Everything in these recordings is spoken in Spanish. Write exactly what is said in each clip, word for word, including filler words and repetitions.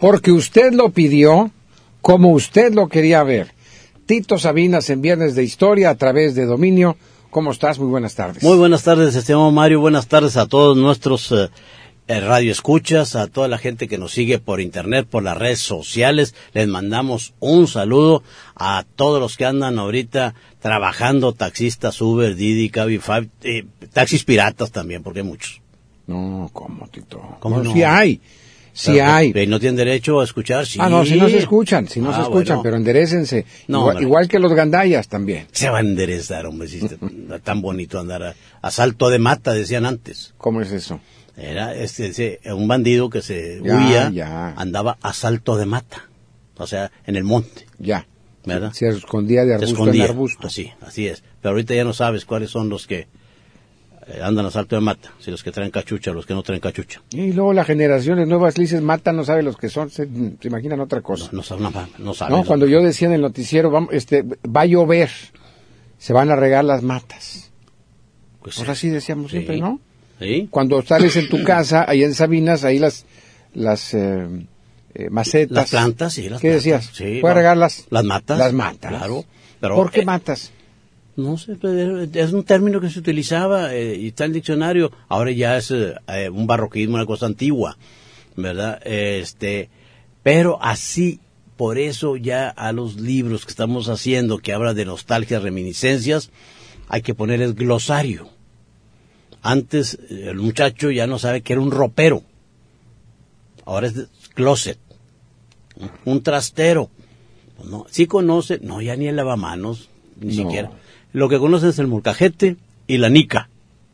porque usted lo pidió, como usted lo quería ver. Tito Sabinas en Viernes de Historia a través de Dominio. ¿Cómo estás? Muy buenas tardes. Muy buenas tardes, estimado Mario. Buenas tardes a todos nuestros eh, eh, radioescuchas, a toda la gente que nos sigue por internet, por las redes sociales. Les mandamos un saludo a todos los que andan ahorita trabajando, taxistas, Uber, Didi, Cabify, eh, taxis piratas también, porque hay muchos. No, ¿cómo, Tito? ¿Cómo no? Sí hay. Sí Pero, hay. ¿y no tienen derecho a escuchar? Sí. Ah, no, si no se escuchan, si no ah, se escuchan, bueno. pero enderécense. No, igual, igual que los gandayas también. Se va a enderezar, hombre, si está tan bonito andar a, a salto de mata, decían antes. ¿Cómo es eso? Era este, ese, un bandido que se Ya, huía, ya. andaba a salto de mata, o sea, en el monte, Ya. ¿verdad? Se escondía de Se arbusto escondía, en arbusto. así, así es. Pero ahorita ya no sabes cuáles son los que eh, andan a salto de mata, si los que traen cachucha, los que no traen cachucha. Y luego las generaciones nuevas dices, mata, no sabe los que son, se, se imaginan otra cosa. No, no, saben, no, no saben. No, lo- cuando yo decía en el noticiero, vamos, este, va a llover, se van a regar las matas. Pues, Pues así decíamos sí. siempre, ¿no? ¿Sí? Cuando sales en tu casa, ahí en Sabinas, ahí las, las eh, eh, macetas. Las plantas, sí, las ¿Qué plantas. decías? Sí, ¿Puedes va- regar las? Las matas. Las matas. Claro. Pero, ¿Por qué eh, matas? No sé, pero es un término que se utilizaba eh, y está en el diccionario. Ahora ya es eh, eh, un barroquismo, una cosa antigua, ¿verdad? Este, pero así, por eso ya a los libros que estamos haciendo, que hablan de nostalgia, reminiscencias, hay que ponerles glosario. Antes eh, el muchacho ya no sabe que era un ropero. Ahora es de- closet, un trastero. Pues no, sí conoce, no, ya ni el lavamanos, ni No. siquiera. Lo que conocen es el molcajete y la nica,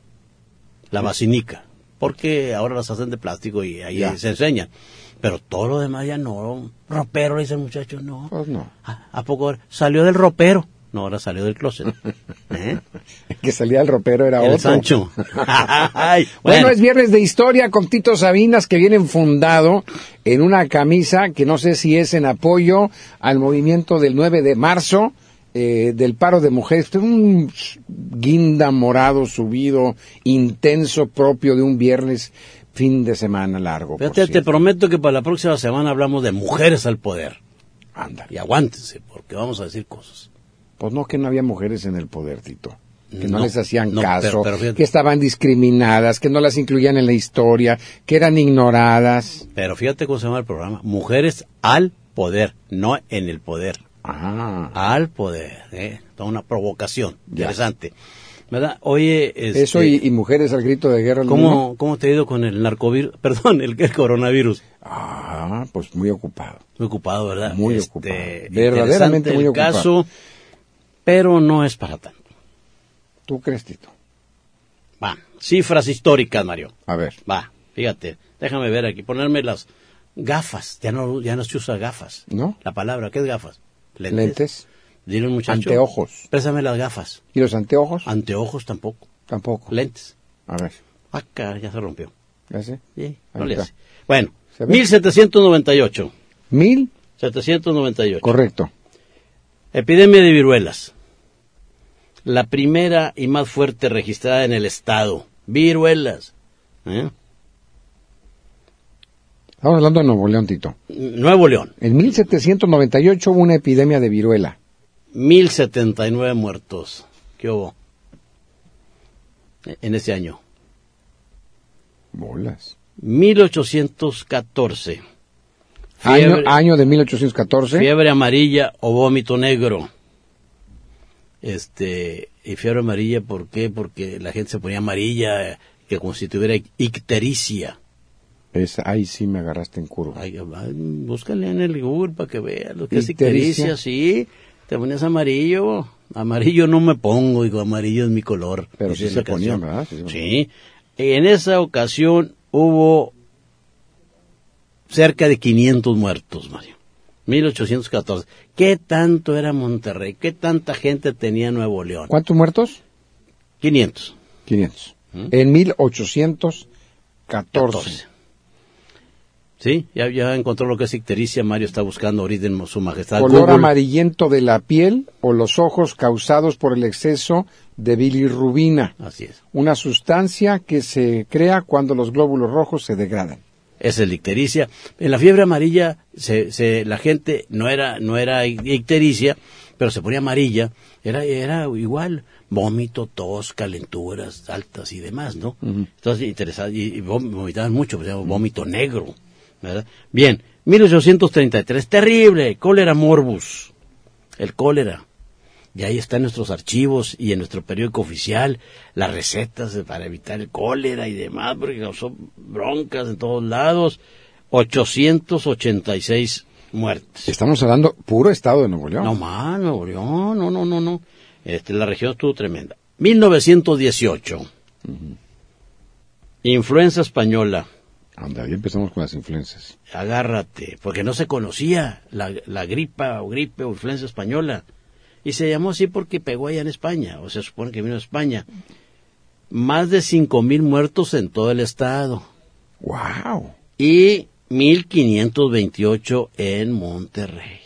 la basinica, porque ahora las hacen de plástico y ahí Ya. se enseñan. Pero todo lo demás ya no. Ropero, dice el muchacho, no. Pues no. ¿A, a poco salió del ropero? No, ahora salió del closet. ¿Eh? El que salía del ropero era El otro. Sancho. Ay, Bueno, bueno, es Viernes de Historia con Tito Sabinas, que viene enfundado en una camisa que no sé si es en apoyo al movimiento del nueve de marzo, eh, del paro de mujeres. Un guinda morado subido, intenso, propio de un viernes, fin de semana largo. por fíjate, te cierto. prometo que para la próxima semana hablamos de mujeres al poder. Ándale. Y aguántense, porque vamos a decir cosas. Pues no, que no había mujeres en el poder, Tito. Que no, No, les hacían no, caso, pero- pero fíjate. que estaban discriminadas, que no las incluían en la historia, que eran ignoradas. Pero fíjate cómo se llama el programa. Mujeres al poder, no en el poder. Ah, Al poder, ¿eh? Toda una provocación. Ya. Interesante. ¿Verdad? Oye, este, eso y, y mujeres al grito de guerra. ¿no? ¿cómo, ¿cómo te ha ido con el narcovirus? Perdón, el, el coronavirus. Ah, pues muy ocupado. Muy ocupado, ¿verdad? Muy Este, ocupado. interesante Verdaderamente muy el ocupado. caso, pero no es para tanto. ¿Tú crees, Tito? Va, cifras históricas, Mario. A ver. Va, fíjate, déjame ver aquí, ponerme las gafas. Ya no, ya no se usa gafas. ¿No? La palabra, ¿qué es gafas? Lentes. Dile al muchacho. Anteojos. Préstame las gafas. ¿Y los anteojos? Anteojos tampoco. Tampoco. Lentes. A ver. Ah, caray, ya se rompió. ¿Ya sé? Sí, Ahí no le está. hace. Bueno, ¿Se ve? mil setecientos noventa y ocho. ¿Mil? setecientos noventa y ocho. Correcto. Epidemia de viruelas. La primera y más fuerte registrada en el estado. Viruelas. ¿Eh? Estamos hablando de Nuevo León, Tito. Nuevo León. En mil setecientos noventa y ocho hubo una epidemia de viruela. mil setenta y nueve muertos. ¿Qué hubo? En ese año. Bolas. mil ochocientos catorce. Año, año de mil ochocientos catorce. Fiebre amarilla o vómito negro. Este, y fiebre amarilla, ¿por qué? Porque la gente se ponía amarilla, que como si tuviera ictericia. Esa, ahí sí me agarraste en curva. Ay, ay, búscale en el Google para que veas lo que es Ictericia. ictericia, sí. Te pones amarillo. Amarillo no me pongo, digo, amarillo es mi color. Pero Dice sí la se ponían, canción. ¿verdad? Sí, se Sí. En esa ocasión hubo cerca de quinientos muertos, Mario. mil ochocientos catorce. ¿Qué tanto era Monterrey? ¿Qué tanta gente tenía Nuevo León? ¿Cuántos muertos? quinientos. quinientos. ¿Mm? En mil ochocientos catorce. catorce. Sí, ya, ya encontró lo que es ictericia. Mario está buscando ahorita en su majestad Color Google. amarillento de la piel o los ojos causados por el exceso de bilirrubina, Así es. una sustancia que se crea cuando los glóbulos rojos se degradan. esa es la ictericia. En la fiebre amarilla, se, se, la gente no era, no era ictericia, pero se ponía amarilla, era, era igual, vómito, tos, calenturas altas y demás, ¿no? Uh-huh. Entonces, interesante, y, y vomitaban mucho, pues, vómito negro, ¿verdad? Bien, mil ochocientos treinta y tres, terrible, cólera morbus, el cólera. Y ahí están nuestros archivos y en nuestro periódico oficial las recetas para evitar el cólera y demás, porque causó broncas en todos lados. ochocientos ochenta y seis muertes. Estamos hablando puro estado de Nuevo León. No más, Nuevo León, no, no, no, no. Este, la región estuvo tremenda. mil novecientos dieciocho. Uh-huh. Influenza española. Anda, ahí empezamos con las influencias. Agárrate, porque no se conocía la, la gripa o gripe o influenza española. Y se llamó así porque pegó allá en España, o se supone que vino de España. Más de cinco mil muertos en todo el estado. ¡Wow! Y mil quinientos veintiocho en Monterrey.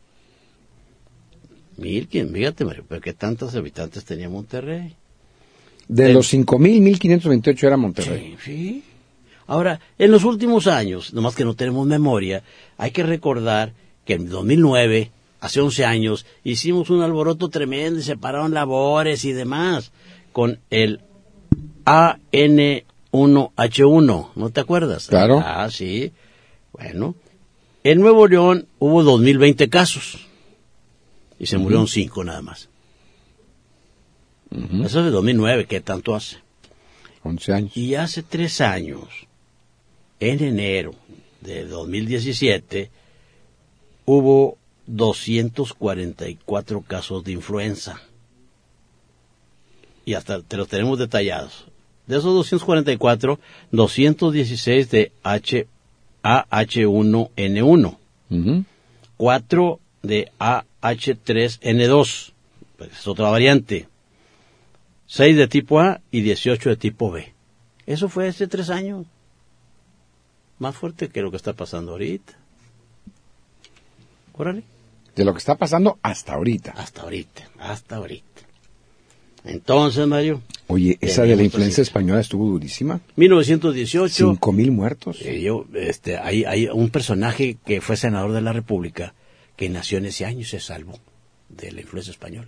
Mil, fíjate, Mario, pero ¿qué tantos habitantes tenía Monterrey? De el, los cinco mil, mil quinientos veintiocho era Monterrey. Sí, sí. Ahora, en los últimos años, nomás que no tenemos memoria, hay que recordar que en dos mil nueve... hace once años, hicimos un alboroto tremendo y se pararon labores y demás con el A N uno H uno, ¿no te acuerdas? Claro. Ah, sí. Bueno, en Nuevo León hubo dos mil veinte casos y se uh-huh. murieron cinco nada más. Uh-huh. Eso es de dos mil nueve, ¿qué tanto hace? once años. Y hace tres años, en enero de dos mil diecisiete, hubo doscientos cuarenta y cuatro casos de influenza. Y hasta te los tenemos detallados. De esos doscientos cuarenta y cuatro, doscientos dieciséis de H, A H uno N uno. Uh-huh. cuatro de A H tres N dos. Pues es otra variante. seis de tipo A y dieciocho de tipo B. Eso fue hace tres años. Más fuerte que lo que está pasando ahorita. Órale. De lo que está pasando hasta ahorita. Hasta ahorita, hasta ahorita. Entonces, Mario. Oye, esa de la influenza española estuvo durísima. mil novecientos dieciocho. Cinco mil muertos. Eh, yo, este, hay, hay un personaje que fue senador de la República que nació en ese año y se salvó de la influenza española.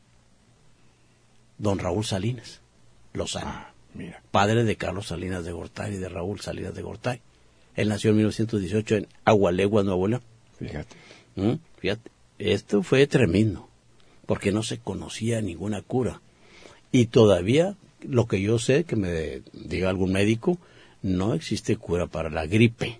Don Raúl Salinas Lozano. Ah, mira. Padre de Carlos Salinas de Gortari y de Raúl Salinas de Gortari. Él nació en mil novecientos dieciocho en Agualegua, Nuevo León. Fíjate. ¿Mm? Fíjate. Esto fue tremendo, porque no se conocía ninguna cura. Y todavía, lo que yo sé, que me diga algún médico, no existe cura para la gripe.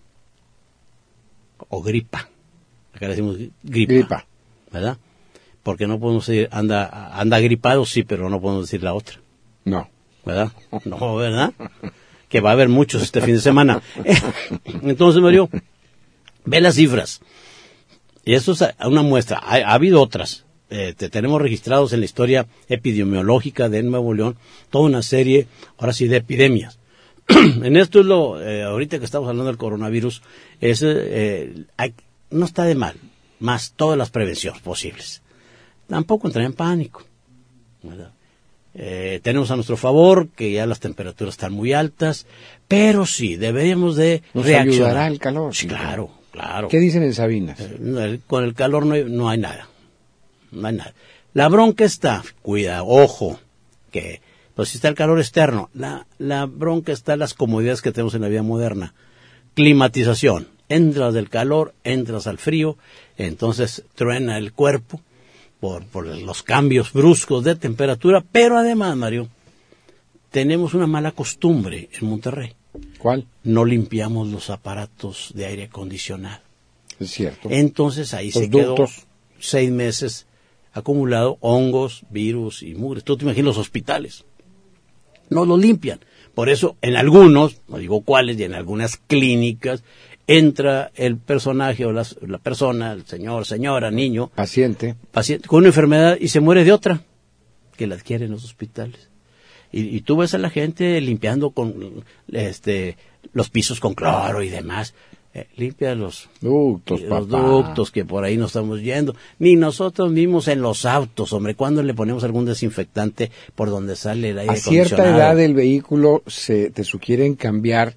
O gripa. Acá le decimos gripa. Gripa. ¿Verdad? Porque no podemos decir, anda, anda gripado, sí, pero no podemos decir la otra. No. ¿Verdad? No, ¿verdad? Que va a haber muchos este fin de semana. Entonces, Mario, ve las cifras. Y eso es una muestra. Ha, ha habido otras. Eh, te tenemos registrados en la historia epidemiológica de Nuevo León toda una serie, ahora sí, de epidemias. En esto es lo, eh, ahorita que estamos hablando del coronavirus, es, eh, hay, no está de mal, más todas las prevenciones posibles. Tampoco entrar en pánico, ¿verdad? Eh, tenemos a nuestro favor que ya las temperaturas están muy altas, pero sí, deberíamos de Nos reaccionar. Ayudará el calor. Sí, claro. Claro. ¿Qué dicen en Sabinas? Eh, con el calor no hay, no hay nada. No hay nada. La bronca está, cuida, ojo, que pues si está el calor externo, la, la bronca está en las comodidades que tenemos en la vida moderna. Climatización. Entras del calor, entras al frío, entonces truena el cuerpo por, por los cambios bruscos de temperatura, pero además, Mario, tenemos una mala costumbre en Monterrey. ¿Cuál? No limpiamos los aparatos de aire acondicionado. Es cierto. Entonces ahí los se ductos. Quedó seis meses acumulado hongos, virus y mugres. Tú te imaginas los hospitales. No lo limpian. Por eso en algunos, no digo cuáles, y en algunas clínicas entra el personaje o la, la persona, el señor, señora, niño. Paciente. Paciente con una enfermedad y se muere de otra que la adquiere en los hospitales. Y, y tú ves a la gente limpiando con este los pisos con cloro y demás. Eh, limpia los ductos, los papá. ductos que por ahí nos estamos yendo. Ni nosotros mismos en los autos, hombre. ¿Cuándo le ponemos algún desinfectante por donde sale el aire acondicionado? A cierta edad del vehículo se te sugieren cambiar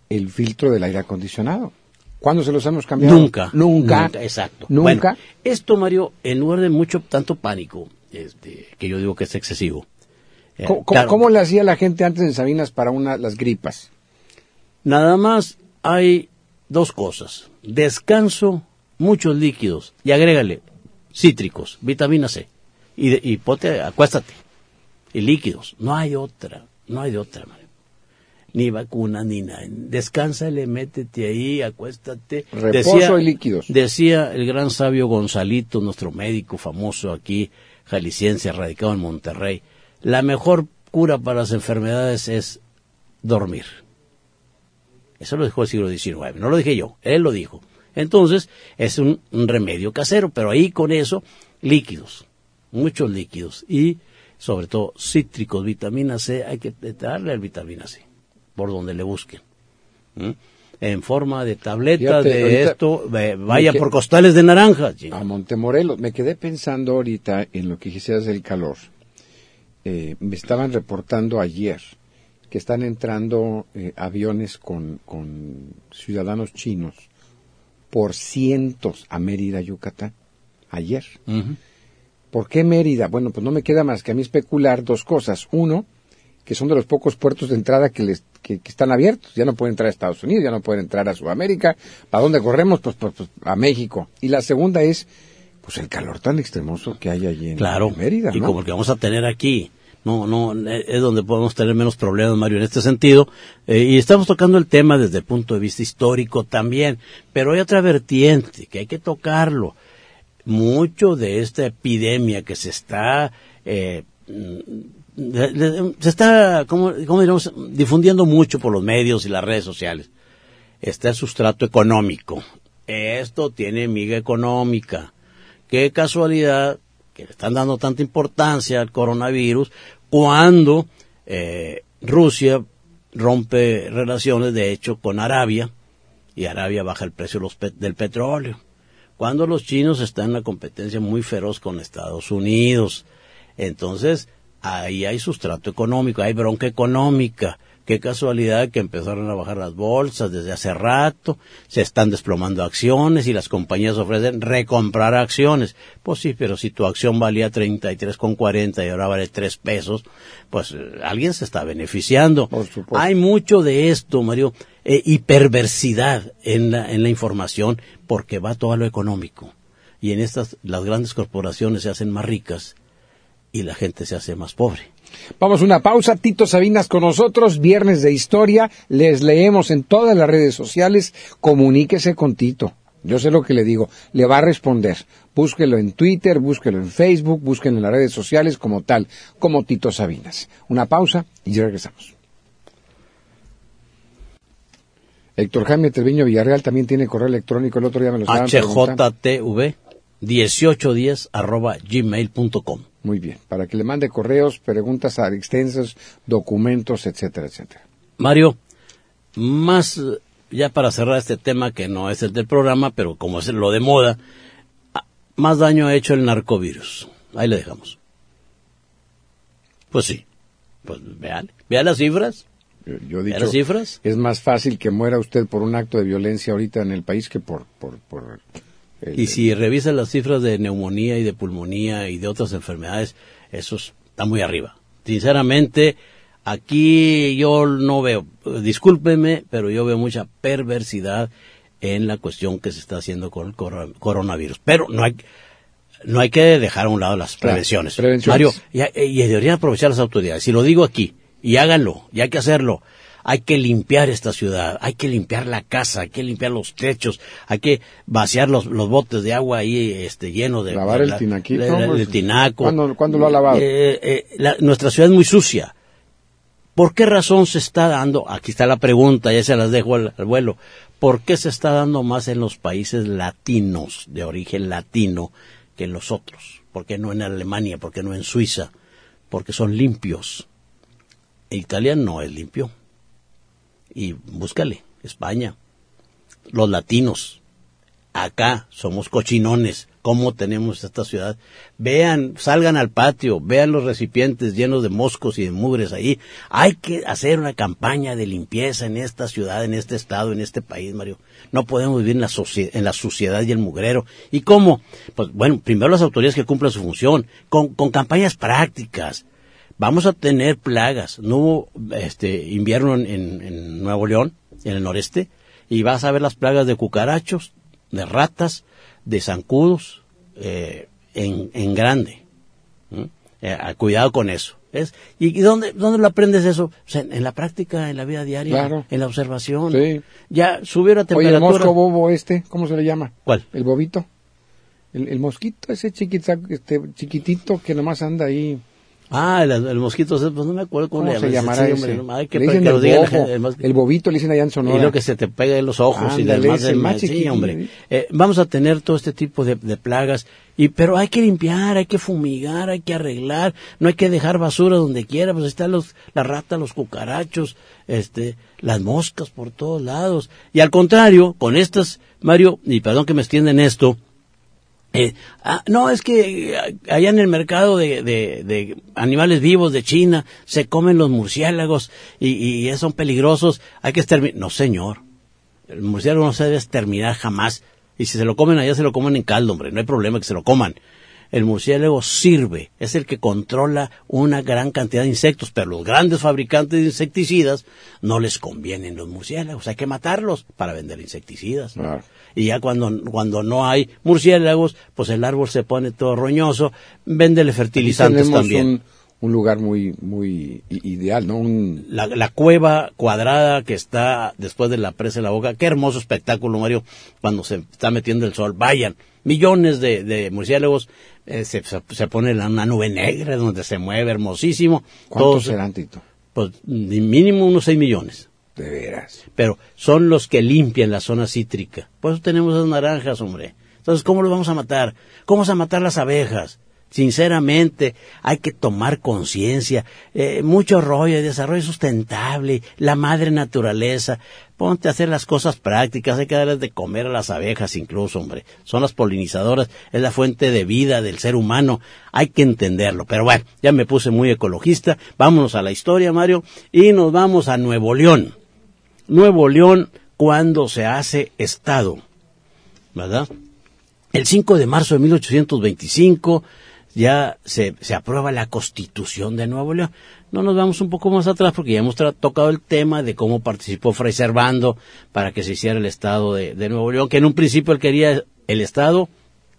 el filtro del aire acondicionado. ¿Cuándo se los hemos cambiado? Nunca. Nunca. Nunca, exacto. Nunca. Bueno, esto, Mario, en lugar de mucho, tanto pánico, este, que yo digo que es excesivo. Eh, ¿Cómo, claro, cómo le hacía la gente antes en Sabinas para una, las gripas? Nada más hay dos cosas. Descanso, muchos líquidos, y agrégale cítricos, vitamina C. Y, de, y ponte, acuéstate. Y líquidos. No hay otra. No hay de otra, Mario. Ni vacuna, ni nada. Descánsale, métete ahí, acuéstate. Reposo decía, y líquidos. Decía el gran sabio Gonzalito, nuestro médico famoso aquí, jalisciense, radicado en Monterrey, la mejor cura para las enfermedades es dormir. Eso lo dijo el siglo diecinueve, no lo dije yo, él lo dijo. Entonces, es un, un remedio casero, pero ahí con eso, líquidos, muchos líquidos, y sobre todo cítricos, vitamina C, hay que darle el vitamina C. Por donde le busquen. ¿Mm? En forma de tableta Fíjate, de esto, eh, vaya que, por costales de naranja. ¿Sí? A Montemorelos. Me quedé pensando ahorita en lo que decías del calor. Eh, me estaban reportando ayer que están entrando eh, aviones con, con ciudadanos chinos por cientos a Mérida, Yucatán. Ayer. Uh-huh. ¿Por qué Mérida? Bueno, pues no me queda más que a mí especular dos cosas. Uno, que son de los pocos puertos de entrada que, les, que, que están abiertos. Ya no pueden entrar a Estados Unidos, ya no pueden entrar a Sudamérica. ¿Para dónde corremos? Pues, pues, pues a México. Y la segunda es, pues el calor tan extremoso que hay allí en, claro, en Mérida, y ¿no? como el que vamos a tener aquí. No, no, es donde podemos tener menos problemas, Mario, en este sentido. Eh, y estamos tocando el tema desde el punto de vista histórico también. Pero hay otra vertiente que hay que tocarlo. Mucho de esta epidemia que se está... Eh, se está, ¿cómo, cómo diremos? Difundiendo mucho por los medios y las redes sociales. Está el sustrato económico. Esto tiene miga económica. Qué casualidad que le están dando tanta importancia al coronavirus cuando eh, Rusia rompe relaciones, de hecho, con Arabia, y Arabia baja el precio los pet- del petróleo. Cuando los chinos están en una competencia muy feroz con Estados Unidos. Entonces, ahí hay sustrato económico, hay bronca económica. Qué casualidad que empezaron a bajar las bolsas desde hace rato, se están desplomando acciones y las compañías ofrecen recomprar acciones. Pues sí, pero si tu acción valía treinta y tres con cuarenta y ahora vale tres pesos, pues eh, alguien se está beneficiando. Por supuesto. Hay mucho de esto, Mario, eh, y perversidad en la, en la información porque va todo a lo económico. Y en estas, las grandes corporaciones se hacen más ricas y la gente se hace más pobre. Vamos a una pausa. Tito Sabinas con nosotros, Viernes de Historia. Les leemos en todas las redes sociales. Comuníquese con Tito. Yo sé lo que le digo. Le va a responder. Búsquelo en Twitter, búsquelo en Facebook, búsquelo en las redes sociales como tal, como Tito Sabinas. Una pausa y ya regresamos. Héctor Jaime Treviño Villarreal también tiene correo electrónico. El otro día me lo estaban H preguntando. J T V dieciocho diez arroba gmail punto com. Muy bien, para que le mande correos, preguntas extensas, documentos, etcétera, etcétera. Mario, más ya para cerrar este tema que no es el del programa, pero como es lo de moda, más daño ha hecho el narcovirus. Ahí le dejamos. Pues sí, pues vean, vean las cifras. Yo, yo he dicho, las cifras? Es más fácil que muera usted por un acto de violencia ahorita en el país que por... por, por el, y si revisa las cifras de neumonía y de pulmonía y de otras enfermedades, eso está muy arriba. Sinceramente, aquí yo no veo, discúlpeme, pero yo veo mucha perversidad en la cuestión que se está haciendo con el coronavirus. Pero no hay... No hay que dejar a un lado las prevenciones. Claro, prevenciones. Mario, y, y deberían aprovechar las autoridades. Si lo digo aquí, y háganlo, y hay que hacerlo. Hay que limpiar esta ciudad, hay que limpiar la casa, hay que limpiar los techos, hay que vaciar los, los botes de agua ahí este, llenos de... Lavar el la, tinaquito. la, la, Pues, el tinaco. ¿Cuándo, ¿Cuándo lo ha lavado? Eh, eh, la, nuestra ciudad es muy sucia. ¿Por qué razón se está dando? Aquí está la pregunta, ya se las dejo al, al vuelo. ¿Por qué se está dando más en los países latinos, de origen latino, que en los otros? ¿Por qué no en Alemania? ¿Por qué no en Suiza? Porque son limpios. Italia no es limpio. Y búscale, España. Los latinos. Acá somos cochinones. ¿Cómo tenemos esta ciudad? Vean, salgan al patio, vean los recipientes llenos de moscos y de mugres ahí. Hay que hacer una campaña de limpieza en esta ciudad, en este estado, en este país, Mario. No podemos vivir en la, socie- en la suciedad y el mugrero. ¿Y cómo? Pues bueno, primero las autoridades que cumplan su función, con, con campañas prácticas. Vamos a tener plagas. No hubo este, invierno en, en, en Nuevo León, en el noreste, y vas a ver las plagas de cucarachos, de ratas, de zancudos, eh, en, en grande. ¿Mm? Eh, cuidado con eso. ¿Es? ¿Y, y dónde, dónde lo aprendes eso? O sea, en, en la práctica, en la vida diaria, claro. En la observación. Sí. Ya subió la temperatura. Oye, el mosco bobo este, ¿cómo se le llama? ¿Cuál? El bobito. El, el mosquito ese chiquita, este chiquitito que nomás anda ahí. Ah, el, el mosquito, pues no me acuerdo cómo, ¿Cómo le se llamará sí, ese? Hombre, hay que, le que dicen lo el, digan bobo, el, el, el bobito le dicen allá en Sonora. Y lo que se te pega en los ojos. Ándale, y demás. ese, el más sí, chiquito. hombre. Eh, vamos a tener todo este tipo de, de plagas, y pero hay que limpiar, hay que fumigar, hay que arreglar, no hay que dejar basura donde quiera, pues están los, las ratas, los cucarachos, este, las moscas por todos lados. Y al contrario, con estas, Mario, y perdón que me extienda en esto, Eh, ah, no, es que allá en el mercado de, de, de animales vivos de China se comen los murciélagos y, y son peligrosos, hay que exterminar. No, señor, el murciélago no se debe exterminar jamás, y si se lo comen allá se lo comen en caldo, hombre, no hay problema que se lo coman. El murciélago sirve, es el que controla una gran cantidad de insectos, pero los grandes fabricantes de insecticidas no les convienen los murciélagos, hay que matarlos para vender insecticidas. Claro. Y ya cuando, cuando no hay murciélagos, pues el árbol se pone todo roñoso, véndele fertilizantes tenemos también. Un, un lugar muy muy ideal, ¿no? Un... La, la cueva cuadrada que está después de la presa de la Boca, qué hermoso espectáculo, Mario, cuando se está metiendo el sol. Vayan, millones de, de murciélagos, eh, se, se, se pone una nube negra donde se mueve hermosísimo. ¿Cuántos serán, Tito? Pues mínimo unos seis millones. De veras. Pero son los que limpian la zona cítrica. Por eso tenemos esas naranjas, hombre. Entonces, ¿cómo los vamos a matar? ¿Cómo vamos a matar las abejas? Sinceramente, hay que tomar conciencia. Eh, mucho rollo de desarrollo sustentable, la madre naturaleza. Ponte a hacer las cosas prácticas. Hay que darles de comer a las abejas incluso, hombre. Son las polinizadoras, es la fuente de vida del ser humano. Hay que entenderlo. Pero bueno, ya me puse muy ecologista. Vámonos a la historia, Mario, y nos vamos a Nuevo León. Nuevo León, cuando se hace Estado, ¿verdad? El cinco de marzo de mil ochocientos veinticinco ya se, se aprueba la Constitución de Nuevo León. No nos vamos un poco más atrás porque ya hemos tra- tocado el tema de cómo participó Fray Servando para que se hiciera el Estado de, de Nuevo León, que en un principio él quería el Estado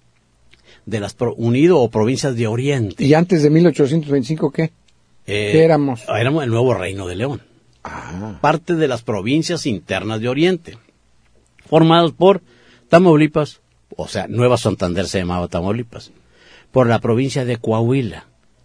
de las pro- Unido o Provincias de Oriente. ¿Y antes de mil ochocientos veinticinco qué? Eh, ¿Qué éramos? Éramos el nuevo Reino de León. Ah. Parte de las provincias internas de Oriente, formados por Tamaulipas, o sea, Nueva Santander se llamaba Tamaulipas, por la provincia de Coahuila,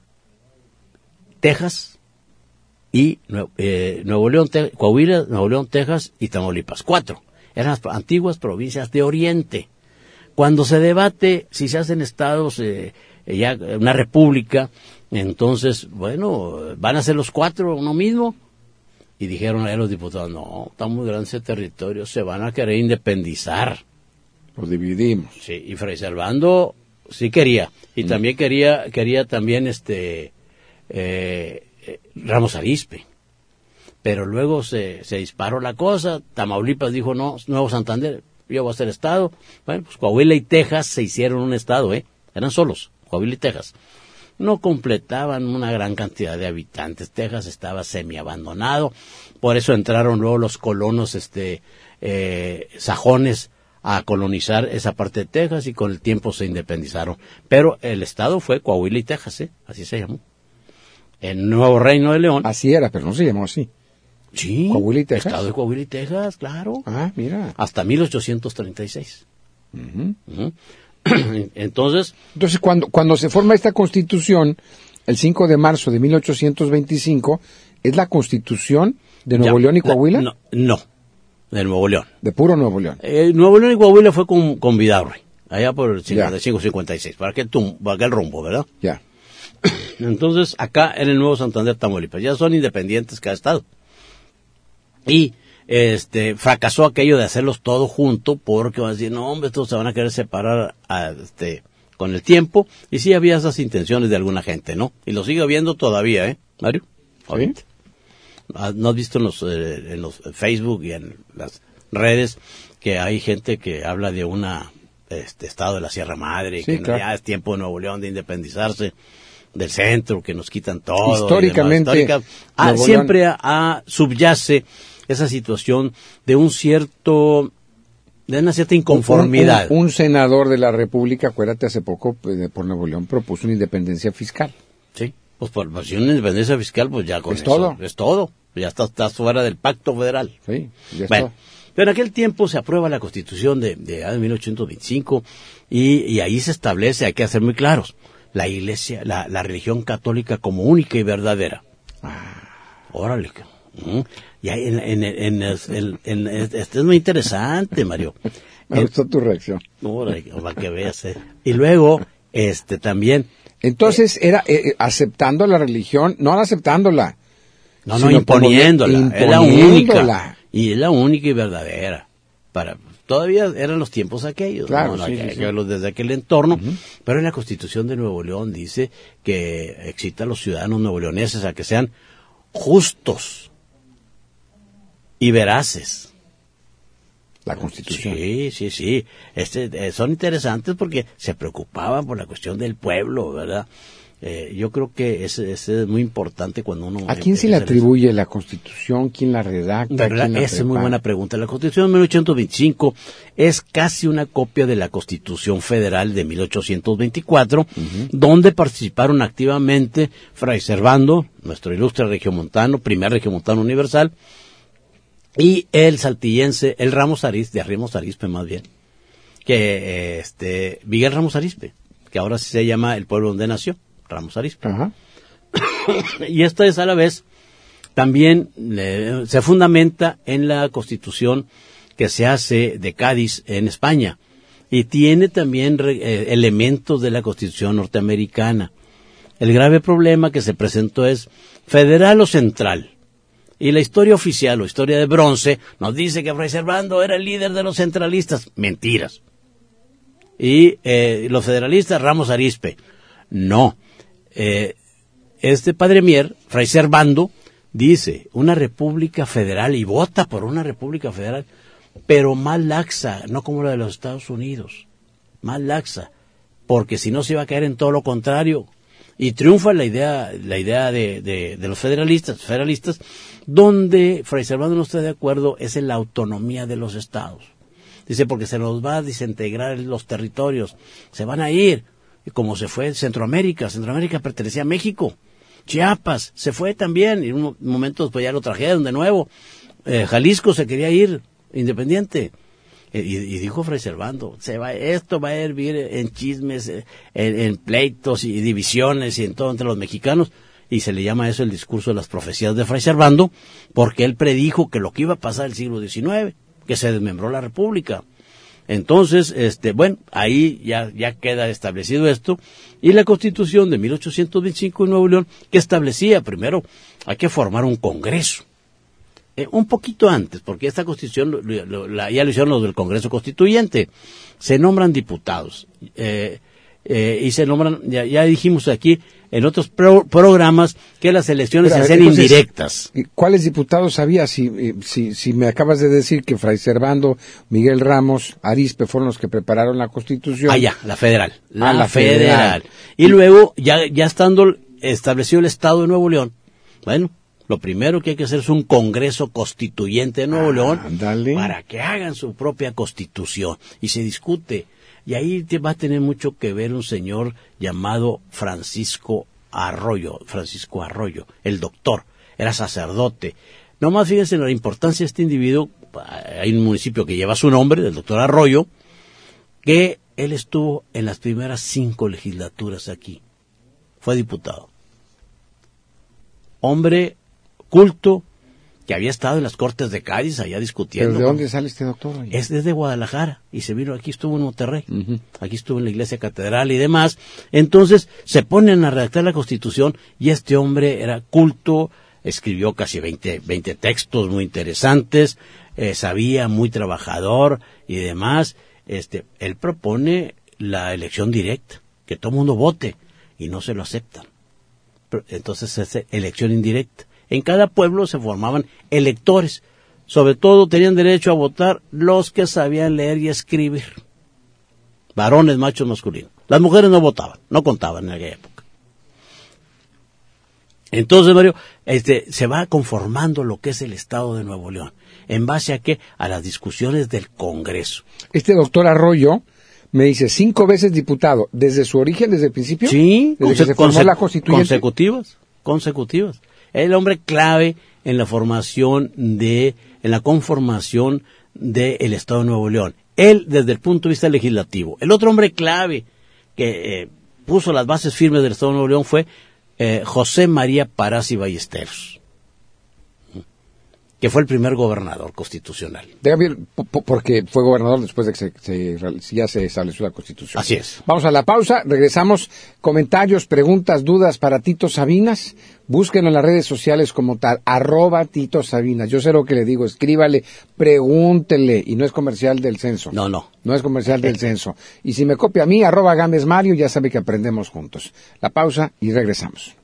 Texas y eh, Nuevo León, Te- Coahuila, Nuevo León, Texas y Tamaulipas. Cuatro. Eran las antiguas provincias de Oriente. Cuando se debate si se hacen estados, eh, ya una república, entonces, bueno, ¿van a ser los cuatro uno mismo? Y dijeron a los diputados, no, está muy grande ese territorio, se van a querer independizar. Los dividimos. Sí, y Fray Servando sí quería, y mm. también quería, quería también este eh, eh, Ramos Arizpe. Pero luego se, se disparó la cosa, Tamaulipas dijo, no, Nuevo Santander, yo voy a ser estado. Bueno, pues Coahuila y Texas se hicieron un estado, ¿eh? Eran solos, Coahuila y Texas. No completaban una gran cantidad de habitantes. Texas estaba semiabandonado, por eso entraron luego los colonos este eh, sajones a colonizar esa parte de Texas y con el tiempo se independizaron. Pero el estado fue Coahuila y Texas, ¿eh? Así se llamó. El nuevo Reino de León. Así era, pero no se llamó así. Sí, Coahuila y Texas. Estado de Coahuila y Texas, claro. Ah, mira. Hasta mil ochocientos treinta y seis. Uh-huh. Uh-huh. Entonces, Entonces cuando, cuando se forma esta Constitución, el cinco de marzo de mil ochocientos veinticinco, ¿es la Constitución de Nuevo ya, León y Coahuila? No, no, de Nuevo León. De puro Nuevo León. Eh, Nuevo León y Coahuila fue con, con Vidaurri, allá por el cincuenta y cinco cincuenta y seis, para aquel, tum, para aquel rumbo, ¿verdad? Ya. Entonces, acá en el Nuevo Santander, Tamaulipas, ya son independientes cada estado. Y este, fracasó aquello de hacerlos todo junto, porque van a decir, no, hombre, estos se van a querer separar, a, este, con el tiempo, y sí había esas intenciones de alguna gente, ¿no? Y lo sigue habiendo todavía, ¿eh, Mario? ¿Sí? ¿No has visto en los, eh, en los Facebook y en las redes que hay gente que habla de una, este, estado de la Sierra Madre, Sí, que claro. ya es tiempo de Nuevo León de independizarse del centro, que nos quitan todo? Históricamente, y demás. Histórica, ah, Nuevo siempre León- a, a esa esa situación de un cierto, de una cierta inconformidad. Un, un- un senador de la República, acuérdate, hace poco, pues, por Nuevo León, propuso una independencia fiscal. Sí, pues por pues, si una independencia fiscal, pues ya con Es eso, todo. es todo. Ya estás, estás fuera del pacto federal. Sí, ya Bueno, está. pero en aquel tiempo se aprueba la Constitución de, de, de mil ochocientos veinticinco y, y ahí se establece, hay que ser muy claros, la Iglesia, la, la religión católica como única y verdadera. Órale. Mm. Y ahí en, en, en, en, en- en- esto es muy interesante, Mario. Me gustó tu reacción. Órale, para que veas. eh. Y luego, este también, Entonces, era eh, eh, aceptando la religión, no aceptándola. no, no, sino imponiéndola, como es la imponiéndola. única. Y es la única y verdadera. Para, todavía eran los tiempos aquellos, Claro, ¿no? No, sí, hay sí, que- sí. que verlos desde aquel entorno, pero en la Constitución de Nuevo León dice que excita a los ciudadanos nuevoleoneses a que sean justos y veraces. La Constitución. Sí, sí, sí. Este, eh, son interesantes porque se preocupaban por la cuestión del pueblo, ¿verdad? Eh, yo creo que ese, ese es muy importante cuando uno... ¿A quién se le empieza a atribuye la Constitución? ¿Quién la redacta? La verdad, ¿Quién la esa es muy prepara? buena pregunta. La Constitución de mil ochocientos veinticinco es casi una copia de la Constitución Federal de mil ochocientos veinticuatro, donde participaron activamente Fray Servando, nuestro ilustre regiomontano, primer regiomontano universal, y el saltillense, el Ramos Arizpe, de Ramos Arizpe más bien, que eh, este Miguel Ramos Arizpe, que ahora sí se llama el pueblo donde nació, Ramos Arizpe. Ajá. Y esta es a la vez también eh, se fundamenta en la Constitución que se hace de Cádiz en España y tiene también re- eh, elementos de la Constitución norteamericana. El grave problema que se presentó es federal o central. Y la historia oficial o historia de bronce nos dice que Fray Servando era el líder de los centralistas. Mentiras. Y eh, los federalistas, Ramos Arizpe. No. Eh, este padre Mier, Fray Servando, dice una república federal y vota por una república federal, pero más laxa, no como la de los Estados Unidos, más laxa, porque si no se iba a caer en todo lo contrario. Y triunfa la idea, la idea de, de, de los federalistas, federalistas, donde Fray Servando no está de acuerdo es en la autonomía de los estados. Dice, porque se nos va a desintegrar los territorios, se van a ir, y como se fue Centroamérica, Centroamérica pertenecía a México, Chiapas se fue también, y en un momento después ya lo trajeron de nuevo, eh, Jalisco se quería ir, independiente. Y, y dijo Fray Servando, se va, esto va a hervir en chismes, en, en pleitos y divisiones y en todo entre los mexicanos, y se le llama eso el discurso de las profecías de Fray Servando, porque él predijo que lo que iba a pasar el siglo diecinueve, que se desmembró la República. Entonces, este, bueno, ahí ya, ya queda establecido esto, y la Constitución de mil ochocientos veinticinco en Nuevo León, que establecía, primero, hay que formar un Congreso. Eh, un poquito antes, porque esta Constitución lo, lo, la, ya lo hicieron los del Congreso Constituyente, se nombran diputados, eh, eh, y se nombran, ya, ya dijimos aquí, en otros pro, programas, que las elecciones Pero, se hacen entonces, indirectas. ¿cuáles diputados había? Si, eh, si, si me acabas de decir que Fray Servando, Miguel Ramos, Arizpe fueron los que prepararon la Constitución. Ah, ya, la federal. La, Ah, la federal. federal. Y luego, ya, ya estando establecido el Estado de Nuevo León, bueno, lo primero que hay que hacer es un Congreso Constituyente de Nuevo Ah, León ándale. para que hagan su propia Constitución y se discute. Y ahí te va a tener mucho que ver un señor llamado Francisco Arroyo, Francisco Arroyo, el doctor, era sacerdote. Nomás fíjense en la importancia de este individuo. Hay un municipio que lleva su nombre, del doctor Arroyo, que él estuvo en las primeras cinco legislaturas aquí. Fue diputado. Hombre culto, que había estado en las Cortes de Cádiz allá discutiendo. ¿Pero de con- dónde sale este doctor? Oye? Es desde Guadalajara y se vino aquí, estuvo en Monterrey, Ujú. aquí estuvo en la iglesia catedral y demás. Entonces se ponen a redactar la Constitución y este hombre era culto, escribió casi veinte, veinte textos muy interesantes, eh, sabía, muy trabajador y demás. Este, él propone la elección directa, que todo el mundo vote, y no se lo aceptan. Entonces es elección indirecta. En cada pueblo se formaban electores. Sobre todo tenían derecho a votar los que sabían leer y escribir. Varones, machos, masculinos. Las mujeres no votaban, no contaban en aquella época. Entonces, Mario, este, se va conformando lo que es el Estado de Nuevo León. ¿En base a qué? A las discusiones del Congreso. Este doctor Arroyo me dice, cinco veces diputado, ¿desde su origen, desde el principio? Sí, desde que se formó la constituyente. Consecutivas, consecutivas. El hombre clave en la formación de, en la conformación del Estado de Nuevo León. Él, desde el punto de vista legislativo. El otro hombre clave que eh, puso las bases firmes del Estado de Nuevo León fue eh, José María Parás y Ballesteros, que fue el primer gobernador constitucional. Debe, porque fue gobernador después de que se, se, ya se estableció la Constitución. Así es. Vamos a la pausa, regresamos. Comentarios, preguntas, dudas para Tito Sabinas. Búsquenlo en las redes sociales como tal, arroba Tito Sabinas. Yo sé lo que le digo, escríbale, pregúntele, y no es comercial del censo. No, no. No es comercial del censo. Y si me copia a mí, arroba Gámez Mario, ya sabe que aprendemos juntos. La pausa y regresamos.